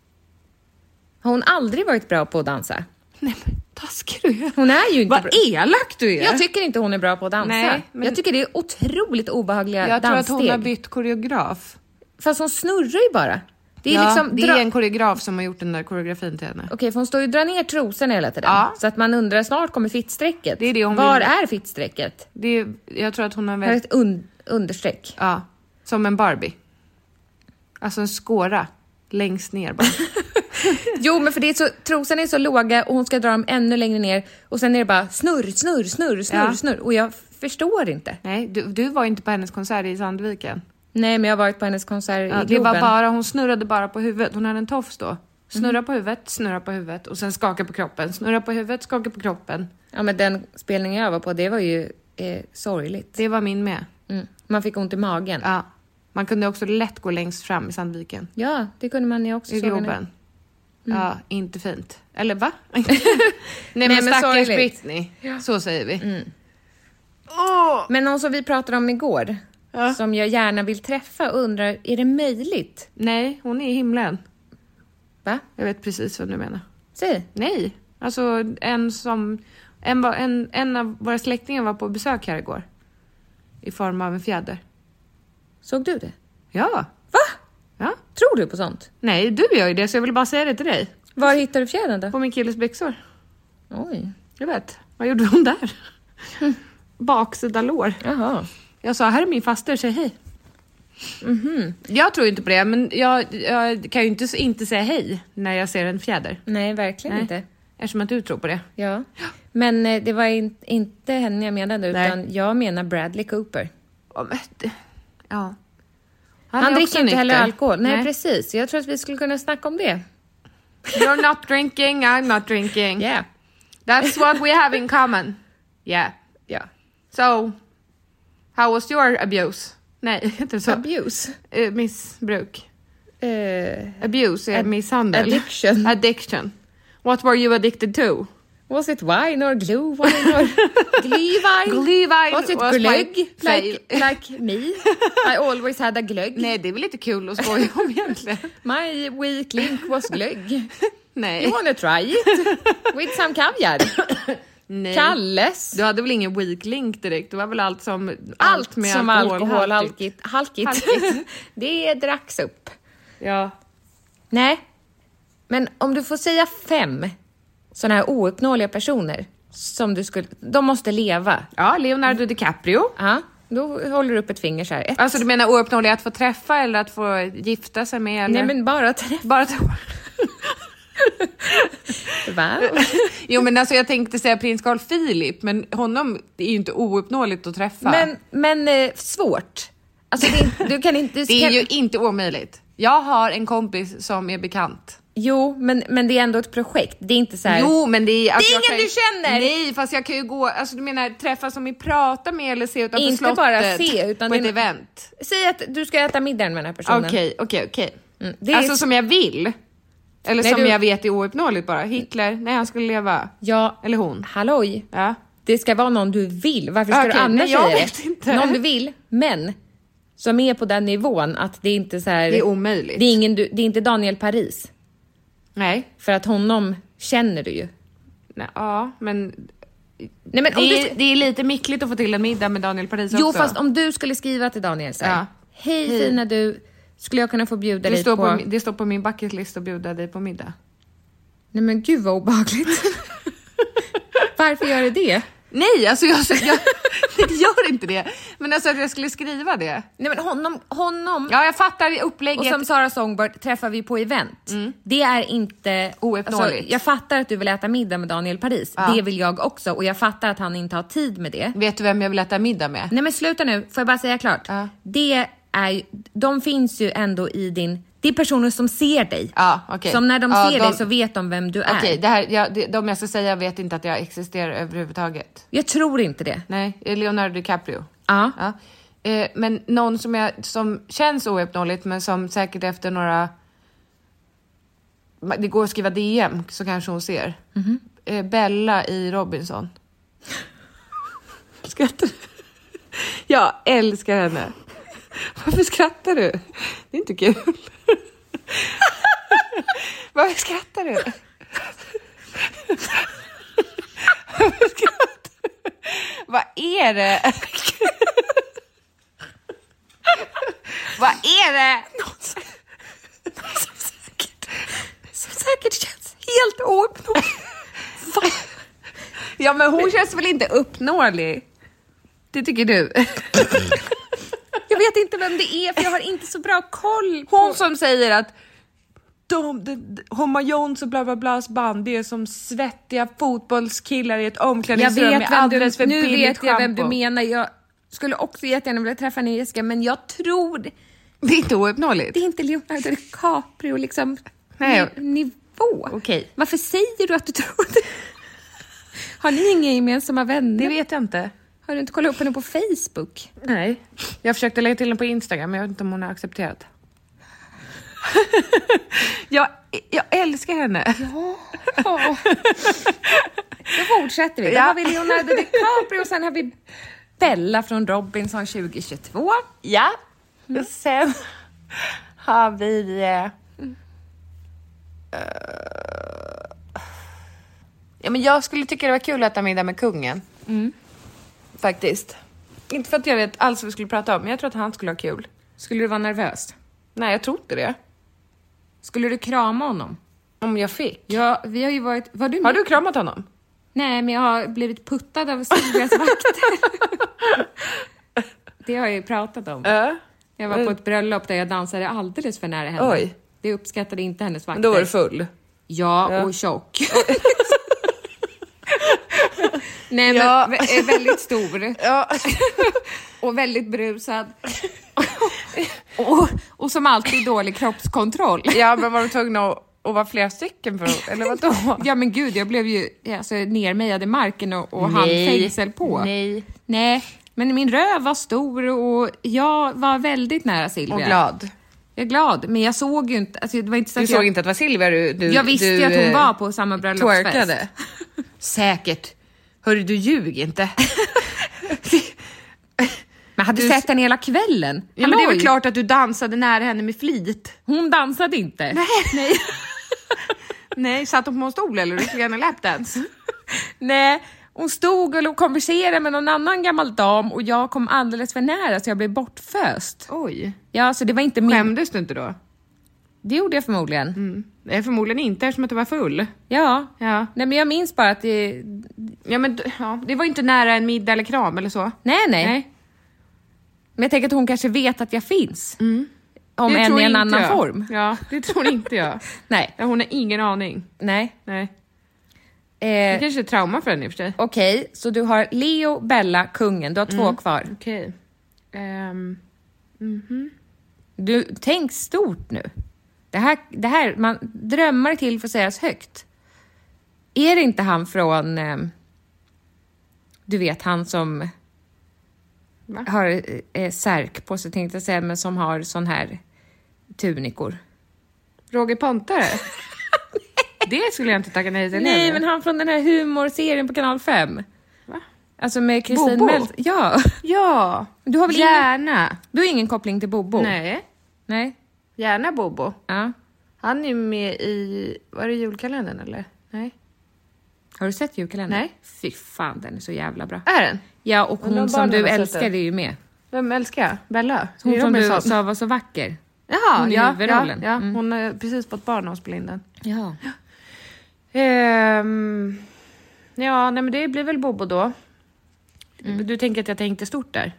Har hon aldrig varit bra på att dansa? Nej, men taskig du är. Hon är ju inte vad bra. Elak du är. Jag tycker inte hon är bra på att dansa. Nej, men jag tycker det är otroligt obehagliga danssteg. Jag tror att hon har bytt koreograf. Fast hon snurrar ju bara. Det är liksom det är en koreograf som har gjort den där koreografin till henne. Okej, för hon står ju och drar ner trosen hela tiden. Ja. Så att man undrar, snart kommer fittsträcket. Det är det hon var vill. Är fittsträcket? Jag tror att hon har ett understräck. Ja, som en Barbie. Alltså en skåra längst ner bara. Jo, men för det är så, trosen är så låga och hon ska dra dem ännu längre ner. Och sen är det bara snurr. Och jag förstår inte. Nej, du var inte på hennes konsert i Sandviken. Nej, men jag har varit på hennes konsert i Globen. Det var bara, hon snurrade bara på huvudet. Hon hade en tofs då. Snurra på huvudet och sen skaka på kroppen. Snurra på huvudet, skaka på kroppen. Ja, men den spelningen jag var på, det var ju sorgligt. Det var min med. Man fick ont i magen. Ja. Man kunde också lätt gå längst fram i Sandviken. Ja, det kunde man ju också. I Globen. Ja, inte fint. Eller va? Nej, men stackars Britney. Ja. Så säger vi. Men någon som vi pratade om igår, som jag gärna vill träffa, undrar, är det möjligt? Nej, hon är i himlen. Va? Jag vet precis vad du menar. Säg. Nej, alltså en av våra släktingar var på besök här igår. I form av en fjäder. Såg du det? Ja. Va? Ja. Tror du på sånt? Nej, du gör ju det, så jag vill bara säga det till dig. Var hittade du fjädern då? På min killes byxor. Oj. Jag vet. Vad gjorde hon där? Baksida lår. Jaha. Jag sa, här är min faster, säg hej. Jag tror inte på det, men jag kan ju inte säga hej när jag ser en fjäder. Nej, verkligen inte. Eftersom att du tror på det. Ja. Men det var inte henne jag menade, utan jag menar Bradley Cooper. Ja. Han dricker inte heller alkohol. Nej, precis. Jag tror att vi skulle kunna snacka om det. You're not drinking, I'm not drinking. Yeah. That's what we have in common. Yeah. Yeah. So, how was your abuse? Nej, inte så. Abuse? Missbruk. Abuse är misshandel. Addiction. What were you addicted to? Was it wine or glühwein or glühwein? Was it glögg? Like me? I always had a glögg. Nej, det är väl lite kul att skoja om egentligen. My weak link was glögg. Nej. You wanna try it? With some caviar? Nej. Kalles. Du hade väl ingen weak link direkt? Det var väl allt med som alkoholhaltigt. Det dracks upp. Ja. Nej. Men om du får säga 5 såna här ouppnåeliga personer som de måste leva. Ja, Leonardo DiCaprio. Ja, då håller du upp ett finger så här. Alltså du menar ouppnåeliga att få träffa eller att få gifta sig med? Eller? Nej, men bara träffa. Wow. Jo, men alltså jag tänkte säga prins Carl Philip, men honom är ju inte ouppnåeligt att träffa. Men svårt. Alltså du kan inte... Det är ju inte omöjligt. Jag har en kompis som är bekant. Jo, men det är ändå ett projekt. Det är inte så här... Jo, men det är... Alltså, det är ingen du känner! Nej, fast jag kan ju gå... Alltså du menar träffa som vi pratar med eller se utanför inte slottet? Bara se, utan på ett event. Säg att du ska äta middag med den här personen. Okej. Alltså som jag vill. Eller nej, som jag vet är ouppnåeligt bara. Hitler, nej han skulle leva. Ja. Eller hon. Halloj. Ja. Det ska vara någon du vill. Varför ska du annars säga det? Någon du vill, men... som är på den nivån att det inte så här... Det är omöjligt. Det är inte Daniel Paris. Nej. För att honom känner du ju. Nej, ja, men... Nej, men det är lite mickligt att få till en middag med Daniel Paris också. Jo, fast om du skulle skriva till Daniel så här, hej fina du, skulle jag kunna få bjuda dig på... Det står på min bucketlist att bjuda dig på middag. Nej men gud vad obehagligt. Varför gör du det? Nej, alltså jag gör inte det. Men alltså att jag skulle skriva det. Nej men honom. Ja, jag fattar upplägget. Och som Sara Songbird träffar vi på event. Det är inte ouppnåeligt. Alltså, jag fattar att du vill äta middag med Daniel Paris. Ja. Det vill jag också. Och jag fattar att han inte har tid med det. Vet du vem jag vill äta middag med? Nej men sluta nu, får jag bara säga klart. Ja. De finns ju ändå i din... Det är personer som ser dig. Ja, okay. Som när de ser dig så vet de vem du är. Okej, de jag ska säga vet inte att jag existerar överhuvudtaget. Jag tror inte det. Nej, Leonardo DiCaprio. Ja. Men någon som känns ouppnåeligt, men som säkert efter några... Det går att skriva DM så kanske hon ser. Bella i Robinson. Skrattar du? Jag älskar henne. Varför skrattar du? Det är inte kul. Varför skrattar du? Varför skrattar du? Vad är det? Vad är det? Någon som säkert känns helt ouppnåelig. Ja, men hon känns väl inte uppnåelig? Det tycker du? Jag vet inte vem det är, för jag har inte så bra koll på... Hon som säger att Homma Jons och bla bla blas band, det är som svettiga fotbollskillar i ett omklädningsrum med alldeles för billigt Nu vet jag shampoo. vem du menar. Jag skulle också jättegärna vilja träffa Jessica, men jag tror... Det är inte ouppnåeligt. Det är inte Leonardo DiCaprio liksom. Nej. Nivå. Okej. Varför säger du att du tror det? Har ni inga gemensamma vänner? Det vet jag inte. Har du inte kollat upp henne på Facebook? Nej. Jag försökte lägga till henne på Instagram, men jag vet inte om hon har accepterat. jag älskar henne. Ja. Då fortsätter vi. Då har vi Leonardo DiCaprio och sen har vi Bella från Robinson 2022. Ja. Och sen har vi... Ja, men jag skulle tycka det var kul att äta middag med kungen. Faktiskt. Inte för att jag vet alls vad vi skulle prata om, men jag tror att han skulle ha kul. Skulle du vara nervös? Nej, jag tror inte det. Skulle du krama honom? Om jag fick? Ja, vi har ju varit... Har du kramat honom? Nej, men jag har blivit puttad av Silvias vakter. Det har jag ju pratat om. Jag var på ett bröllop där jag dansade alldeles för nära henne. Oj. Det uppskattade inte hennes vakter. Då var du full? Ja, och tjock. Nej, men väldigt stor. Ja. Och väldigt brusad. och som alltid dålig kroppskontroll. Ja, men var du tvungen att vara flera stycken för, eller vad då? Ja, men gud, jag blev ju nermejad i marken och handfängsel på. Nej, men min röv var stor och jag var väldigt nära Silvia. Och glad. Jag är glad, men jag såg ju inte... Alltså, det var inte så du att såg inte att det var Silvia jag visste ju att hon var på samma bröllopsfest. Twerkade. Säkert. Hörru, du ljug inte. Men hade du sett henne hela kvällen? Ja, men det är väl klart att du dansade nära henne med flit. Hon dansade inte. Nej. Nej, satt hon på en stol eller du skulle gärna lapdance? Nej, hon stod och konverserade med någon annan gammal dam och jag kom alldeles för nära så jag blev bortföst. Oj. Ja, så det var inte min... Skämdes du inte då? Det gjorde jag förmodligen. Nej, förmodligen inte eftersom att du var full. Ja. Nej, men jag minns bara att det... Ja, men det var inte nära en middag eller kram eller så. Nej. Men jag tänker att hon kanske vet att jag finns. Om det en i en annan form. Ja, det tror inte jag. Nej. Ja, hon har ingen aning. Nej. Det kanske är trauma för henne i och för sig. Okej, så du har Leo, Bella, kungen. Du har 2 kvar. Okej. Du, tänk stort nu. Det här man drömmar till för att sägas högt. Är det inte han från... du vet, han som... Va? Har särk på sig, tänkte jag säga, men som har sån här tunikor. Roger Pontare? Det skulle jag inte tacka nej till. Nej, men han från den här humorserien på Kanal 5. Va? Alltså med Kristin Bobo? Meltz. Ja. Du har väl gärna. Du har ingen koppling till Bobo? Nej. Gärna Bobo. Ja. Han är med i... Var det julkalendern eller? Nej. Har du sett julkalendern? Nej. Fy fan, den är så jävla bra. Är den? Ja, och Men de hon som barnen du har sett älskar den. är ju med. Vem älskar jag? Bella? Hon som du Robinson. sa var så vacker. Jaha, hon är huvudrollen. ja. Hon har precis fått barn och spelat in den. Ja. Ja, nej men det blir väl Bobo då. Du tänker att jag tänkte stort där?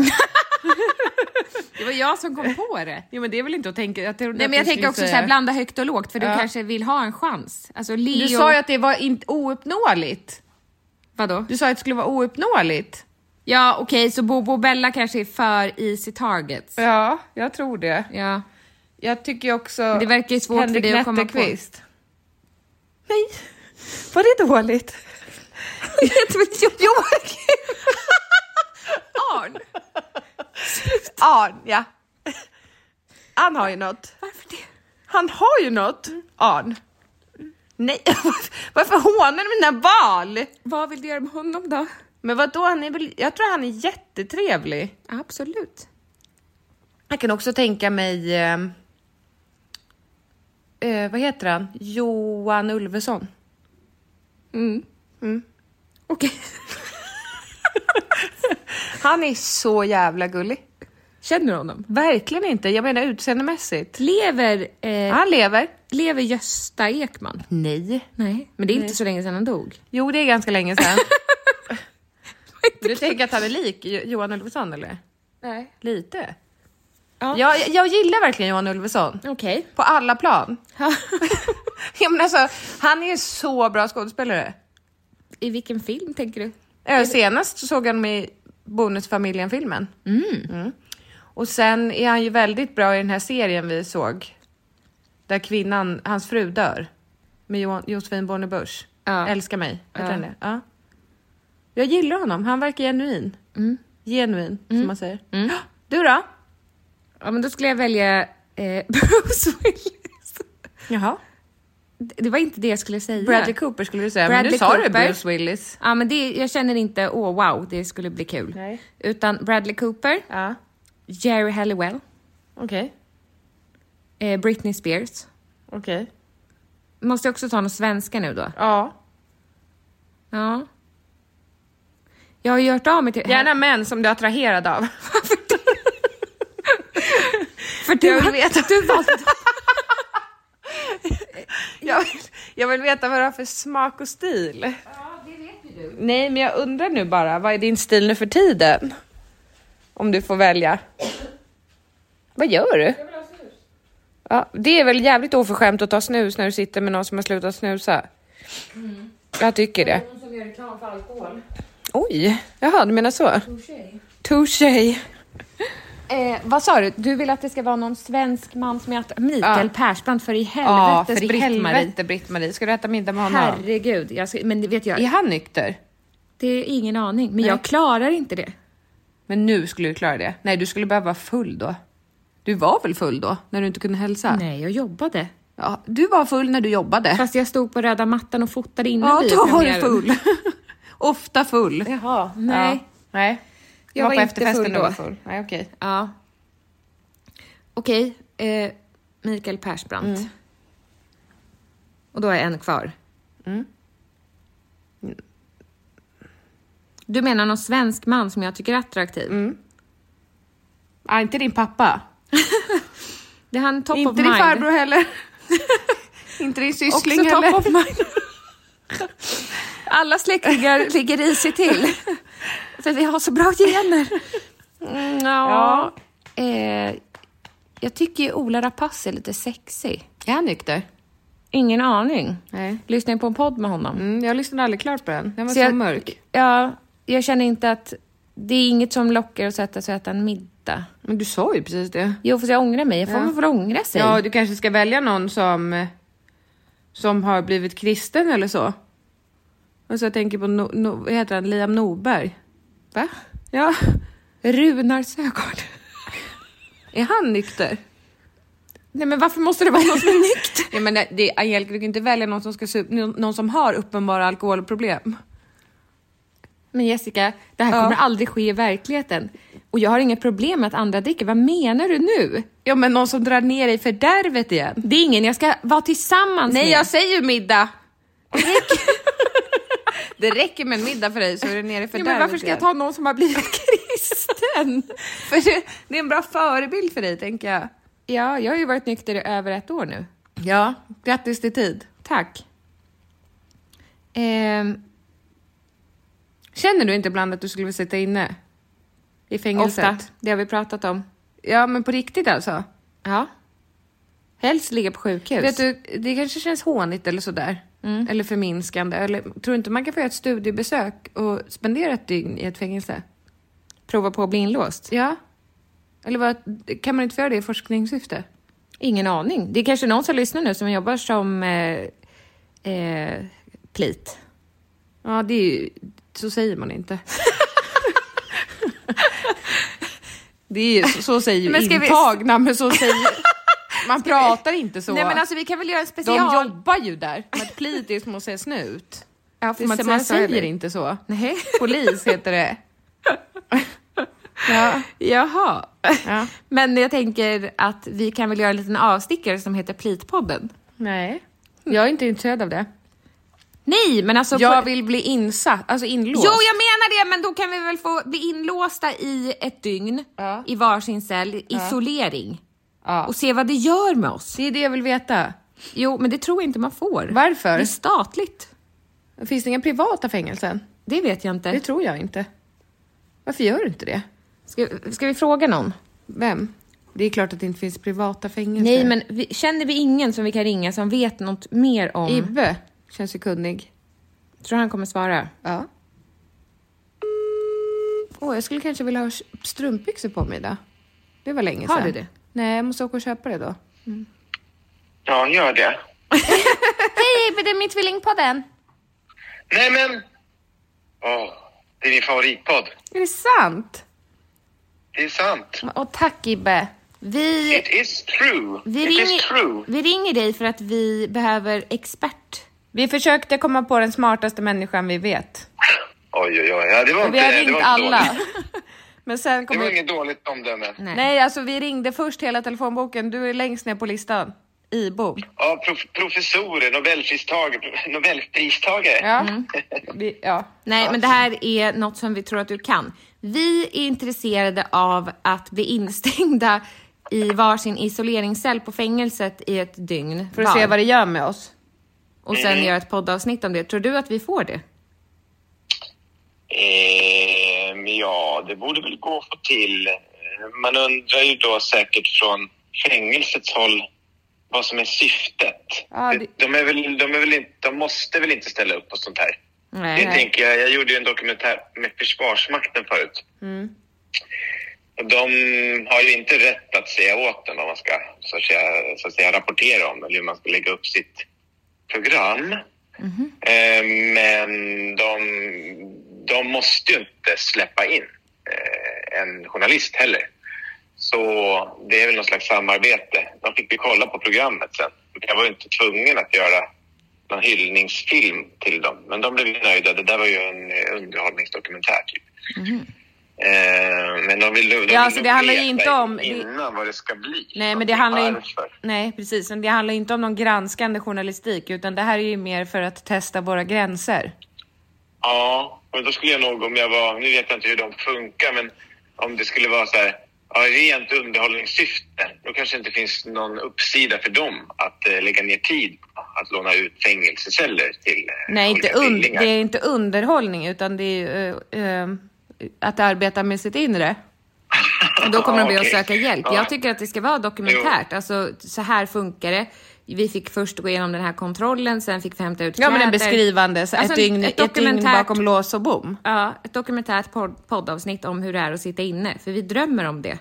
Det var jag som kom på det. Jo, men det är väl inte att tänka... Nej, men jag tänker också så här, blanda högt och lågt. För du kanske vill ha en chans. Alltså, Leo... Du sa ju att det var inte ouppnåeligt. Vadå? Du sa att det skulle vara ouppnåeligt. Ja, okej, så Bobo och Bella kanske är för easy targets. Ja, jag tror det. Ja. Jag tycker också... Det verkar ju svårt Henrik för dig att komma Netterqvist. På. Nej, var det dåligt? Arn, ja. Han har ju något. Varför det? Han har ju något. Arn. Nej, varför hånar du mina val? Vad vill du göra med honom då? Men vadå, han är väl... Jag tror han är jättetrevlig. Absolut. Jag kan också tänka mig... vad heter han? Johan Ulveson. Okej. Han är så jävla gullig. Känner du honom? Verkligen inte. Jag menar utseendemässigt. Lever... Han lever. Lever Gösta Ekman? Nej. Nej, men det är inte så länge sedan han dog. Jo, det är ganska länge sedan. Du tänker att han är lik Johan Ulveson, eller? Nej. Lite. Ja. Jag gillar verkligen Johan Ulveson. Okej. På alla plan. Ja, men alltså, han är så bra skådespelare. I vilken film tänker du? Senast såg han med Bonusfamiljen-filmen. Och sen är han ju väldigt bra i den här serien vi såg. Där kvinnan, hans fru dör. Med Josefin Bornebusch. Ja. Älskar mig. Ja. Jag gillar honom. Han verkar genuin. Genuin, som man säger. Du då? Ja, men då skulle jag välja Bruce Willis. Jaha. Det var inte det jag skulle säga. Bradley Cooper skulle du säga. Bradley men nu sa Cooper. du Bruce Willis. Ja, men jag känner inte, wow, det skulle bli kul. Nej. Utan Bradley Cooper, Ja. Jerry Halliwell, Okej. Britney Spears. Okej. Måste jag också ta någon svenska nu då? Ja. Ja. Jag har gjort av mig till... Gärna män som du är attraherad av. För du, Jag vill veta. Du valde... Jag vill veta vad du har för smak och stil. Ja, det vet ju du. Nej, men jag undrar nu bara, vad är din stil nu för tiden? Om du får välja. Vad gör du? Jag vill ha snus. Ja, det är väl jävligt oförskämt att ta snus när du sitter med någon som har slutat snusa. Jag tycker det. Någon som gör reklam för alkohol. Oj, jaha, du menar så? Touché. Vad sa du? Du vill att det ska vara någon svensk man som heter Mikael Persbrandt, för i helvetes Britt-Marie. Britt-Marie. Ska du äta middag med honom? Herregud, men det vet jag. Är han nykter? Det är ingen aning, men jag klarar inte det. Men nu skulle du klara det. Nej, du skulle behöva vara full då. Du var väl full då, när du inte kunde hälsa? Nej, jag jobbade. Ja, du var full när du jobbade. Fast jag stod på röda mattan och fotade innan Ja, då var du biopremiären. full. Ofta full. Jaha, nej. Ja. Nej. Jag var på inte efterfesten full när då. du var full. Nej, okej. Ja. Okej, Mikael Persbrandt. Och då är en kvar. Du menar någon svensk man som jag tycker är attraktiv? Ah, inte din pappa. Det är han top Inte of din mind. farbror heller. Inte din syssling Också heller. top of mind. Alla släktingar ligger risigt till. För vi har så bra gener. Ja. Jag tycker ju Ola Rapace är lite sexig. Är han nykter? Ingen aning. Nej. Lyssnar på en podd med honom. Jag lyssnade aldrig klart på den. Den var Så så mörk. Ja, jag känner inte att det är inget som lockar att sätta sig och äta en middag. Men du sa ju precis det. Jo, för jag ångrar mig. Jag får väl ångra sig. Ja, du kanske ska välja någon som har blivit kristen eller så. Och så jag tänker på, vad heter han? Liam Norberg. Va? Ja. Runar Sögaard. Är han nykter? Nej, men varför måste det vara någon som är nykter? Ja, men Angelica, du kan inte välja någon som ska någon som har uppenbara alkoholproblem. Men Jessica, det här kommer aldrig ske i verkligheten. Och jag har inga problem med att andra dricker. Vad menar du nu? Ja, men någon som drar ner i fördärvet igen. Det är ingen jag ska vara tillsammans med. Nej, jag säger ju middag. Det räcker med en middag för dig så är det nere i fördärvet. Men varför ska jag ta någon som har blivit kristen? För det är en bra förebild för dig, tänker jag. Ja, jag har ju varit nykter i över 1 år nu. Ja, grattis till tid. Tack. Känner du inte ibland att du skulle vilja sitta inne? I fängelset? Ofta, det har vi pratat om. Ja, men på riktigt alltså? Ja. Helst ligga på sjukhus. Vet du, det kanske känns hånigt eller sådär. Eller förminskande. Eller tror du inte man kan få göra ett studiebesök och spendera ett dygn i ett fängelse? Prova på att bli inlåst? Ja. Eller vad, kan man inte få göra det i forskningssyfte? Ingen aning. Det är kanske någon som lyssnar nu som jobbar som plit. Ja, det är ju, så säger man inte. Det är ju, så säger ju intagna, men så säger man pratar inte så. Nej, men alltså vi kan väl göra en special. De jobbar ju där. Men plit är som att säga snut. Ja, man säger inte så. Nej. Polis heter det. Ja. Jaha. Ja. Men jag tänker att vi kan väl göra en liten avstickare som heter Plitpodden. Nej. Jag är inte intresserad av det. Nej, men alltså... Jag vill bli insatt, alltså inlåst. Jo, jag menar det, men då kan vi väl få bli inlåsta i ett dygn i varsin cell, isolering. Ja. Och se vad det gör med oss. Det är det jag vill veta. Jo, men det tror jag inte man får. Varför? Det är statligt. Finns det inga privata fängelsen? Det vet jag inte. Det tror jag inte. Varför gör du inte det? Ska vi fråga någon? Vem? Det är klart att det inte finns privata fängelser. Nej, men känner vi ingen som vi kan ringa som vet något mer om... Ibbe känns ju kunnig. Tror han kommer svara? Ja. Jag skulle kanske vilja ha strumpbyxor på mig då. Det var länge sedan. Har du det? Nej, jag måste åka och köpa det då. Ja, gör det. Hej, det är min tvillingpodden. Nej, men... det är min favoritpodd. Är det sant? Det är sant. Tack, Ibbe. It is true. Vi ringer dig för att vi behöver expert. Vi försökte komma på den smartaste människan vi vet. Oj. Ja, det var inte, vi har ringt alla. Men sen det var inget dåligt omdöme. Nej, alltså vi ringde först hela telefonboken. Du är längst ner på listan. Ibo. Ja, professorer, Nobelpristagare. Ja. Nej, men det här är något som vi tror att du kan. Vi är intresserade av att bli instängda i varsin isoleringscell på fängelset i ett dygn. För att se vad det gör med oss. Och sen göra ett poddavsnitt om det. Tror du att vi får det? Ja, det borde väl gå att få till. Man undrar ju då säkert från fängelsets håll vad som är syftet. De måste väl inte ställa upp på sånt här. Nej. Det tänker jag gjorde ju en dokumentär med Försvarsmakten förut. De har ju inte rätt att säga åt dem vad man ska så att säga rapportera om eller hur man ska lägga upp sitt program. Men de måste ju inte släppa in en journalist heller. Så det är väl någon slags samarbete. De fick ju kolla på programmet sen. Jag var ju inte tvungen att göra någon hyllningsfilm till dem. Men de blev nöjda. Det där var ju en underhållningsdokumentär typ. Men de vill det handlar ju inte om innan vad det ska bli. Nej, men det handlar ju nej, precis. Men det handlar inte om någon granskande journalistik, utan det här är ju mer för att testa våra gränser. Ja, men då skulle jag nog nu vet jag inte hur de funkar, men om det skulle vara så här rent underhållningssyfte, då kanske inte finns någon uppsida för dem att lägga ner tid att låna ut fängelseceller till. Nej, det är inte underhållning, utan det är att arbeta med sitt inre. Och då kommer de att söka hjälp. Jag tycker att det ska vara dokumentärt. Alltså, så här funkar det. Vi fick först gå igenom den här kontrollen, sen fick vi hämta ut kläder. Ja, men en beskrivande. Alltså, ett dygn bakom lås och bom. Ja, ett dokumentärt poddavsnitt om hur det är att sitta inne. För vi drömmer om det.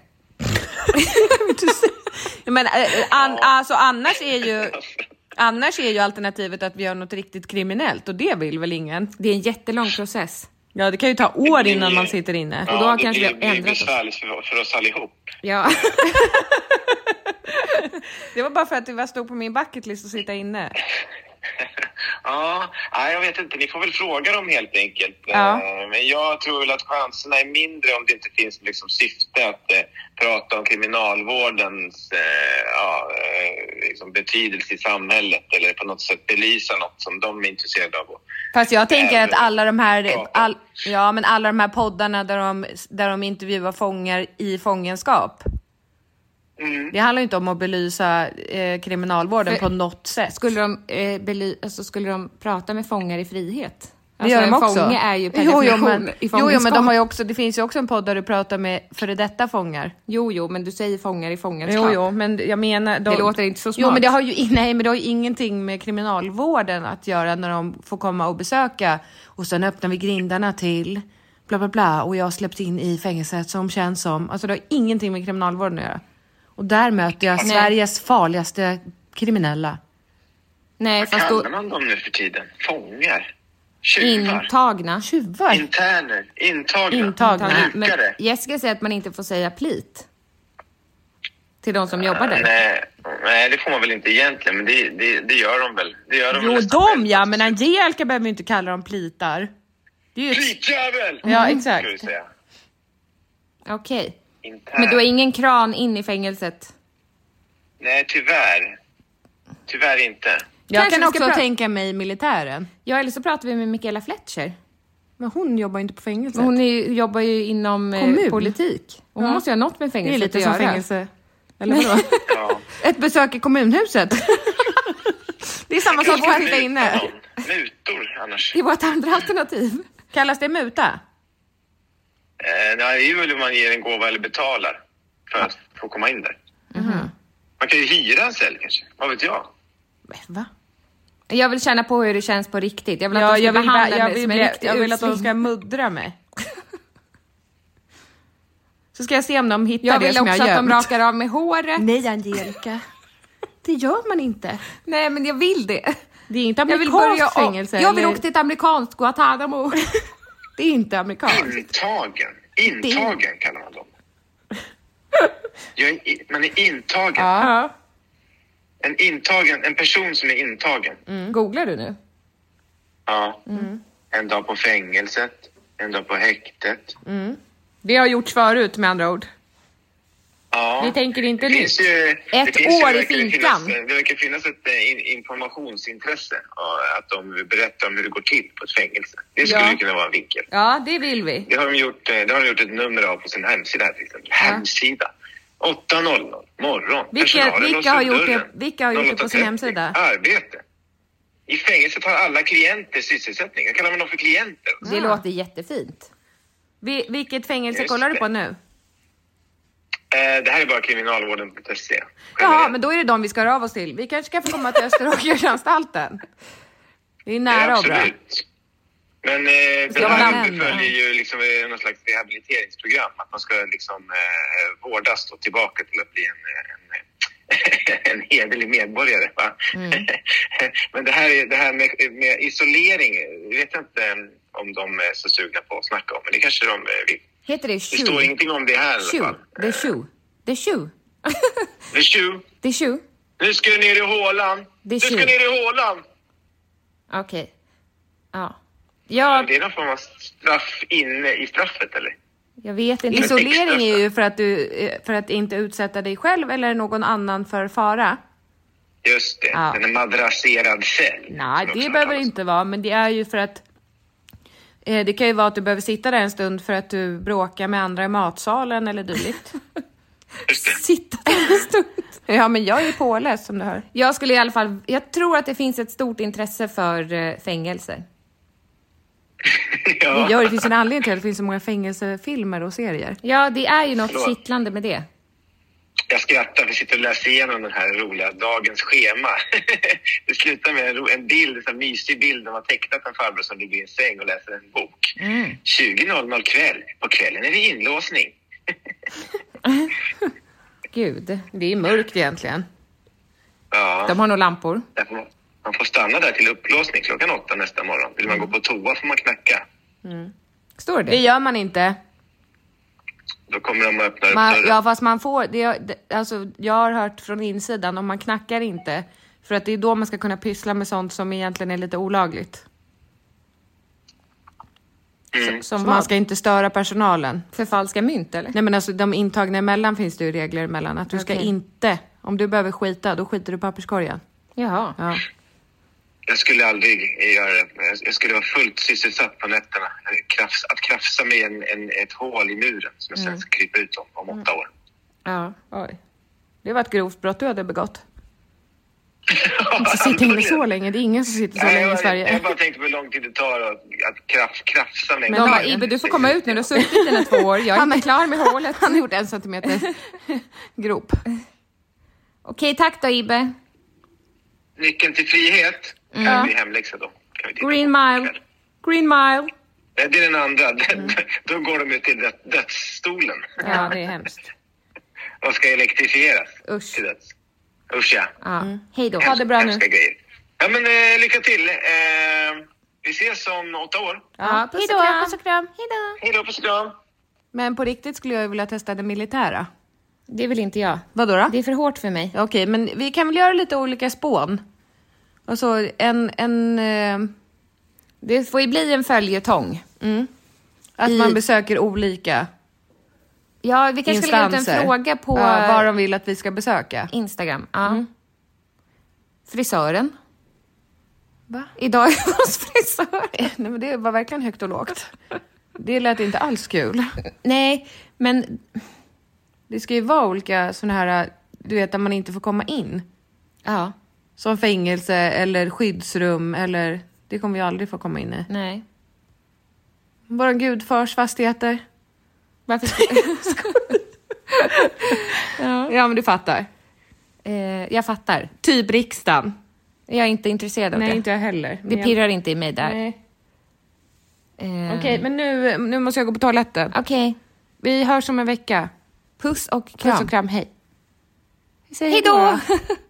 Men alltså annars är ju alternativet att vi gör något riktigt kriminellt. Och det vill väl ingen. Det är en jättelång process. Ja, det kan ju ta år innan man sitter inne. Ja, och då det kanske blir besvärligt för oss allihop. Ja. Det var bara för att det stod på min bucketlist att sitta inne. Ja, jag vet inte. Ni får väl fråga dem helt enkelt. Ja. Men jag tror väl att chanserna är mindre om det inte finns liksom syfte att prata om kriminalvårdens liksom betydelse i samhället eller på något sätt belysa något som de är intresserade av. Fast jag tänker att alla de här alla de här poddarna där de intervjuar fångar i fångenskap. Det handlar ju inte om att belysa kriminalvården på något sätt. Skulle de prata med fångar i frihet? Det gör de också. Fånge är ju per definition i fångenskap. men de har ju också, det finns ju också en podd där du pratar med före detta fångar. Jo, men du säger fångar i fångenskap. Jo, men jag menar... Det låter inte så smart. Jo, men det har ju ingenting med kriminalvården att göra när de får komma och besöka. Och sen öppnar vi grindarna till bla bla bla. Och jag släpps in i fängelset som känns som... Alltså det har ingenting med kriminalvården att göra. Och där möter jag Sveriges farligaste kriminella. Nej, vad kallar man dem nu för tiden? Fångar? Tjuvar? Intagna. Tjuvar? Interner? Intagna. Men Jessica säger att man inte får säga plit. Till de som jobbar där. Nej, det får man väl inte egentligen. Men det gör de väl. Men Angelica behöver ju inte kalla dem plitar. Det är ju plitjävel! Ja, exakt. Okej. Men du har ingen kran in i fängelset? Nej, tyvärr inte. Jag kan också tänka mig militären. Ja, eller så pratar vi med Michaela Fletcher. Men hon jobbar ju inte på fängelset. Hon jobbar ju inom politik. Och hon måste ju ha något med fängelset att göra. Det är lite som fängelse. Eller vadå? Ja. Ett besök i kommunhuset. Det är samma sak att sitta inne. Mutor annars. Det är vårt andra alternativ. Kallas det muta? Nej, det är ju väl om man ger en gåva eller betalar för att få komma in där. Man kan ju hyra en cell kanske. Vad vet jag? Va? Jag vill känna på hur det känns på riktigt. Jag vill att jag vill att de ska muddra mig. Så ska jag se om de hittar det som jag gör. Jag vill också att de rakar av med håret. Nej, Angelica. Det gör man inte. Nej, men jag vill det. Det är inte amerikanskt fängelse. Jag vill åka till ett amerikanskt Guantanamo. Det är inte amerikanskt. Intagen kallar man dem. Man är intagen. Ja. En person som är intagen. Googlar du nu? Ja. En dag på fängelset, en dag på häktet. Det har gjorts förut med andra ord. Ja. Vi tänker inte nytt. Ett år i finkan. Det verkar finnas ett informationsintresse att de berättar om hur det går till på ett fängelse. Det skulle kunna vara en vinkel. Ja, det vill vi. Det har de gjort ett nummer av på sin hemsida här till exempel. Hemsida. 8:00 morgon. Vilka har gjort det på sin hemsida? Arbete. I fängelset har alla klienter sysselsättning. Jag kallar man dem för klienter. Det låter jättefint. Vilket fängelse kollar du på nu? Det här är bara kriminalvården.se. Ja, men då är det de vi ska höra av oss till. Vi kanske ska få komma till Österåkeranstalten. Det är nära och bra. Men det här följer ju liksom någon slags rehabiliteringsprogram. Att man ska liksom vårdas då tillbaka till att bli en hederlig medborgare. Va? Men det här med isolering vet jag inte om de är så sugna på att snacka om. Men det kanske de vill. Heter det Det står ingenting om det här i alla fall. The shoe. Nu ska du ner i hålan. Okej. Ja. Det är någon form av straff inne i straffet, eller? Jag vet inte. Isolering är ju för att inte utsätta dig själv eller någon annan för fara. Just det. Ja. En madrasserad cell. Nej, det behöver inte vara. Men det är ju för att det kan ju vara att du behöver sitta där en stund för att du bråkar med andra i matsalen eller dylikt. Sitta där en stund. Ja, men jag är påläst som du hör. Jag tror att det finns ett stort intresse för fängelser. Ja. Det finns en anledning till att det finns så många fängelsefilmer och serier. Ja, det är ju något kittlande med det. Jag skrattar för att sitta och läsa igenom den här roliga dagens schema. Det slutar med en bild, en mysig bild. De har tecknat en farbror som ligger i en säng och läser en bok. 20:00 kväll. På kvällen är det inlåsning. Gud, det är mörkt egentligen. Ja. De har nog lampor. Man får stanna där till upplåsning 8:00 nästa morgon. Vill man gå på toa får man knacka. Står det? Det gör man inte. Då kommer de att öppna upp dörren. Ja, fast man får... alltså, jag har hört från insidan, om man knackar inte För att det är då man ska kunna pyssla med sånt som egentligen är lite olagligt. Som man ska inte störa personalen. Förfalska mynt, eller? Nej, men alltså de intagna emellan finns det ju regler emellan. Att du ska inte, om du behöver skita, då skiter du i papperskorgen. Jaha. Ja. Jag skulle aldrig göra det. Jag skulle vara fullt sysselsatt på nätterna. Att krafsa med ett hål i muren som jag sen ska krypa ut om 8 år. Ja, oj. Det var ett grovt brott du hade begått. Inte sitta inne så länge. Det är ingen som sitter så länge i Sverige. Jag bara tänkte på hur lång tid det tar att krafsa med. Men de bara, Ibe, du får komma ut nu. Du har suttit i dina 2 år. Jag är inte klar med hålet. Han har gjort 1 centimeter grop. Okej, tack då, Ibe. Nyckeln till frihet. Kan bli hemläxa då. Green Mile. Green Mile. Det är den andra. Då går de ju till dödsstolen. Ja, det är hemskt. Och ska elektrifieras. Usch. Till döds. Usch, ja. Hej då. Ha det bra nu. Grejer. Ja, men lycka till. Vi ses om 8 år. Ja, Hej då. Puss och kram. Hej då. Hej då, puss och kram. Men på riktigt skulle jag vilja testa det militära. Det vill inte jag. Vadå då? Det är för hårt för mig. Okej, men vi kan väl göra lite olika spån. Och så Det får ju bli en följetong. Att man besöker olika Ja, vi kanske ska lägga ut instanser. en fråga på vad de vill att vi ska besöka. Instagram. Ja. Frisören. Va? Idag är jag hos frisören. Nej, men det var verkligen högt och lågt. Det lät inte alls kul. Nej, men Det ska ju vara olika såna här, du vet, där man inte får komma in. ja, Som fängelse eller skyddsrum eller... Det kommer vi aldrig få komma in i. nej. Våra gudfars fastigheter. Varför Ja, men du fattar. jag fattar. Typ riksdagen. Jag är inte intresserad av Nej, det. inte jag heller. Det pirrar inte i mig där. Nej. Okej, men nu måste jag gå på toaletten. Okej. Vi hörs om en vecka. Puss och kram. Puss och kram, hej. Hej då!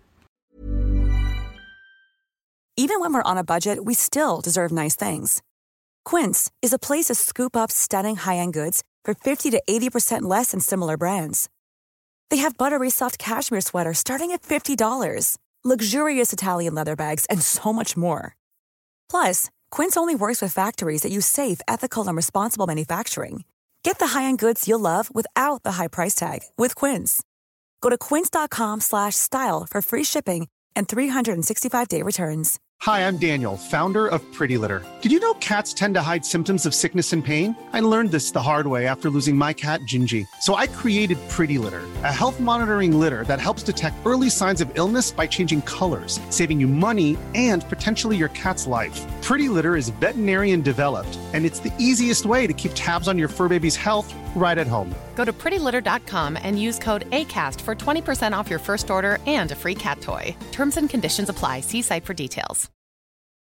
Even when we're on a budget, we still deserve nice things. Quince is a place to scoop up stunning high-end goods for 50 to 80% less than similar brands. They have buttery soft cashmere sweaters starting at $50, luxurious Italian leather bags, and so much more. Plus, Quince only works with factories that use safe, ethical, and responsible manufacturing. Get the high-end goods you'll love without the high price tag with Quince. Go to quince.com/style for free shipping and 365-day returns. Hi, I'm Daniel, founder of Pretty Litter. Did you know cats tend to hide symptoms of sickness and pain? I learned this the hard way after losing my cat, Gingy. So I created Pretty Litter, a health monitoring litter that helps detect early signs of illness by changing colors, saving you money and potentially your cat's life. Pretty Litter is veterinarian developed, and it's the easiest way to keep tabs on your fur baby's health right at home. Go to prettylitter.com and use code ACAST for 20% off your first order and a free cat toy. Terms and conditions apply. See site for details.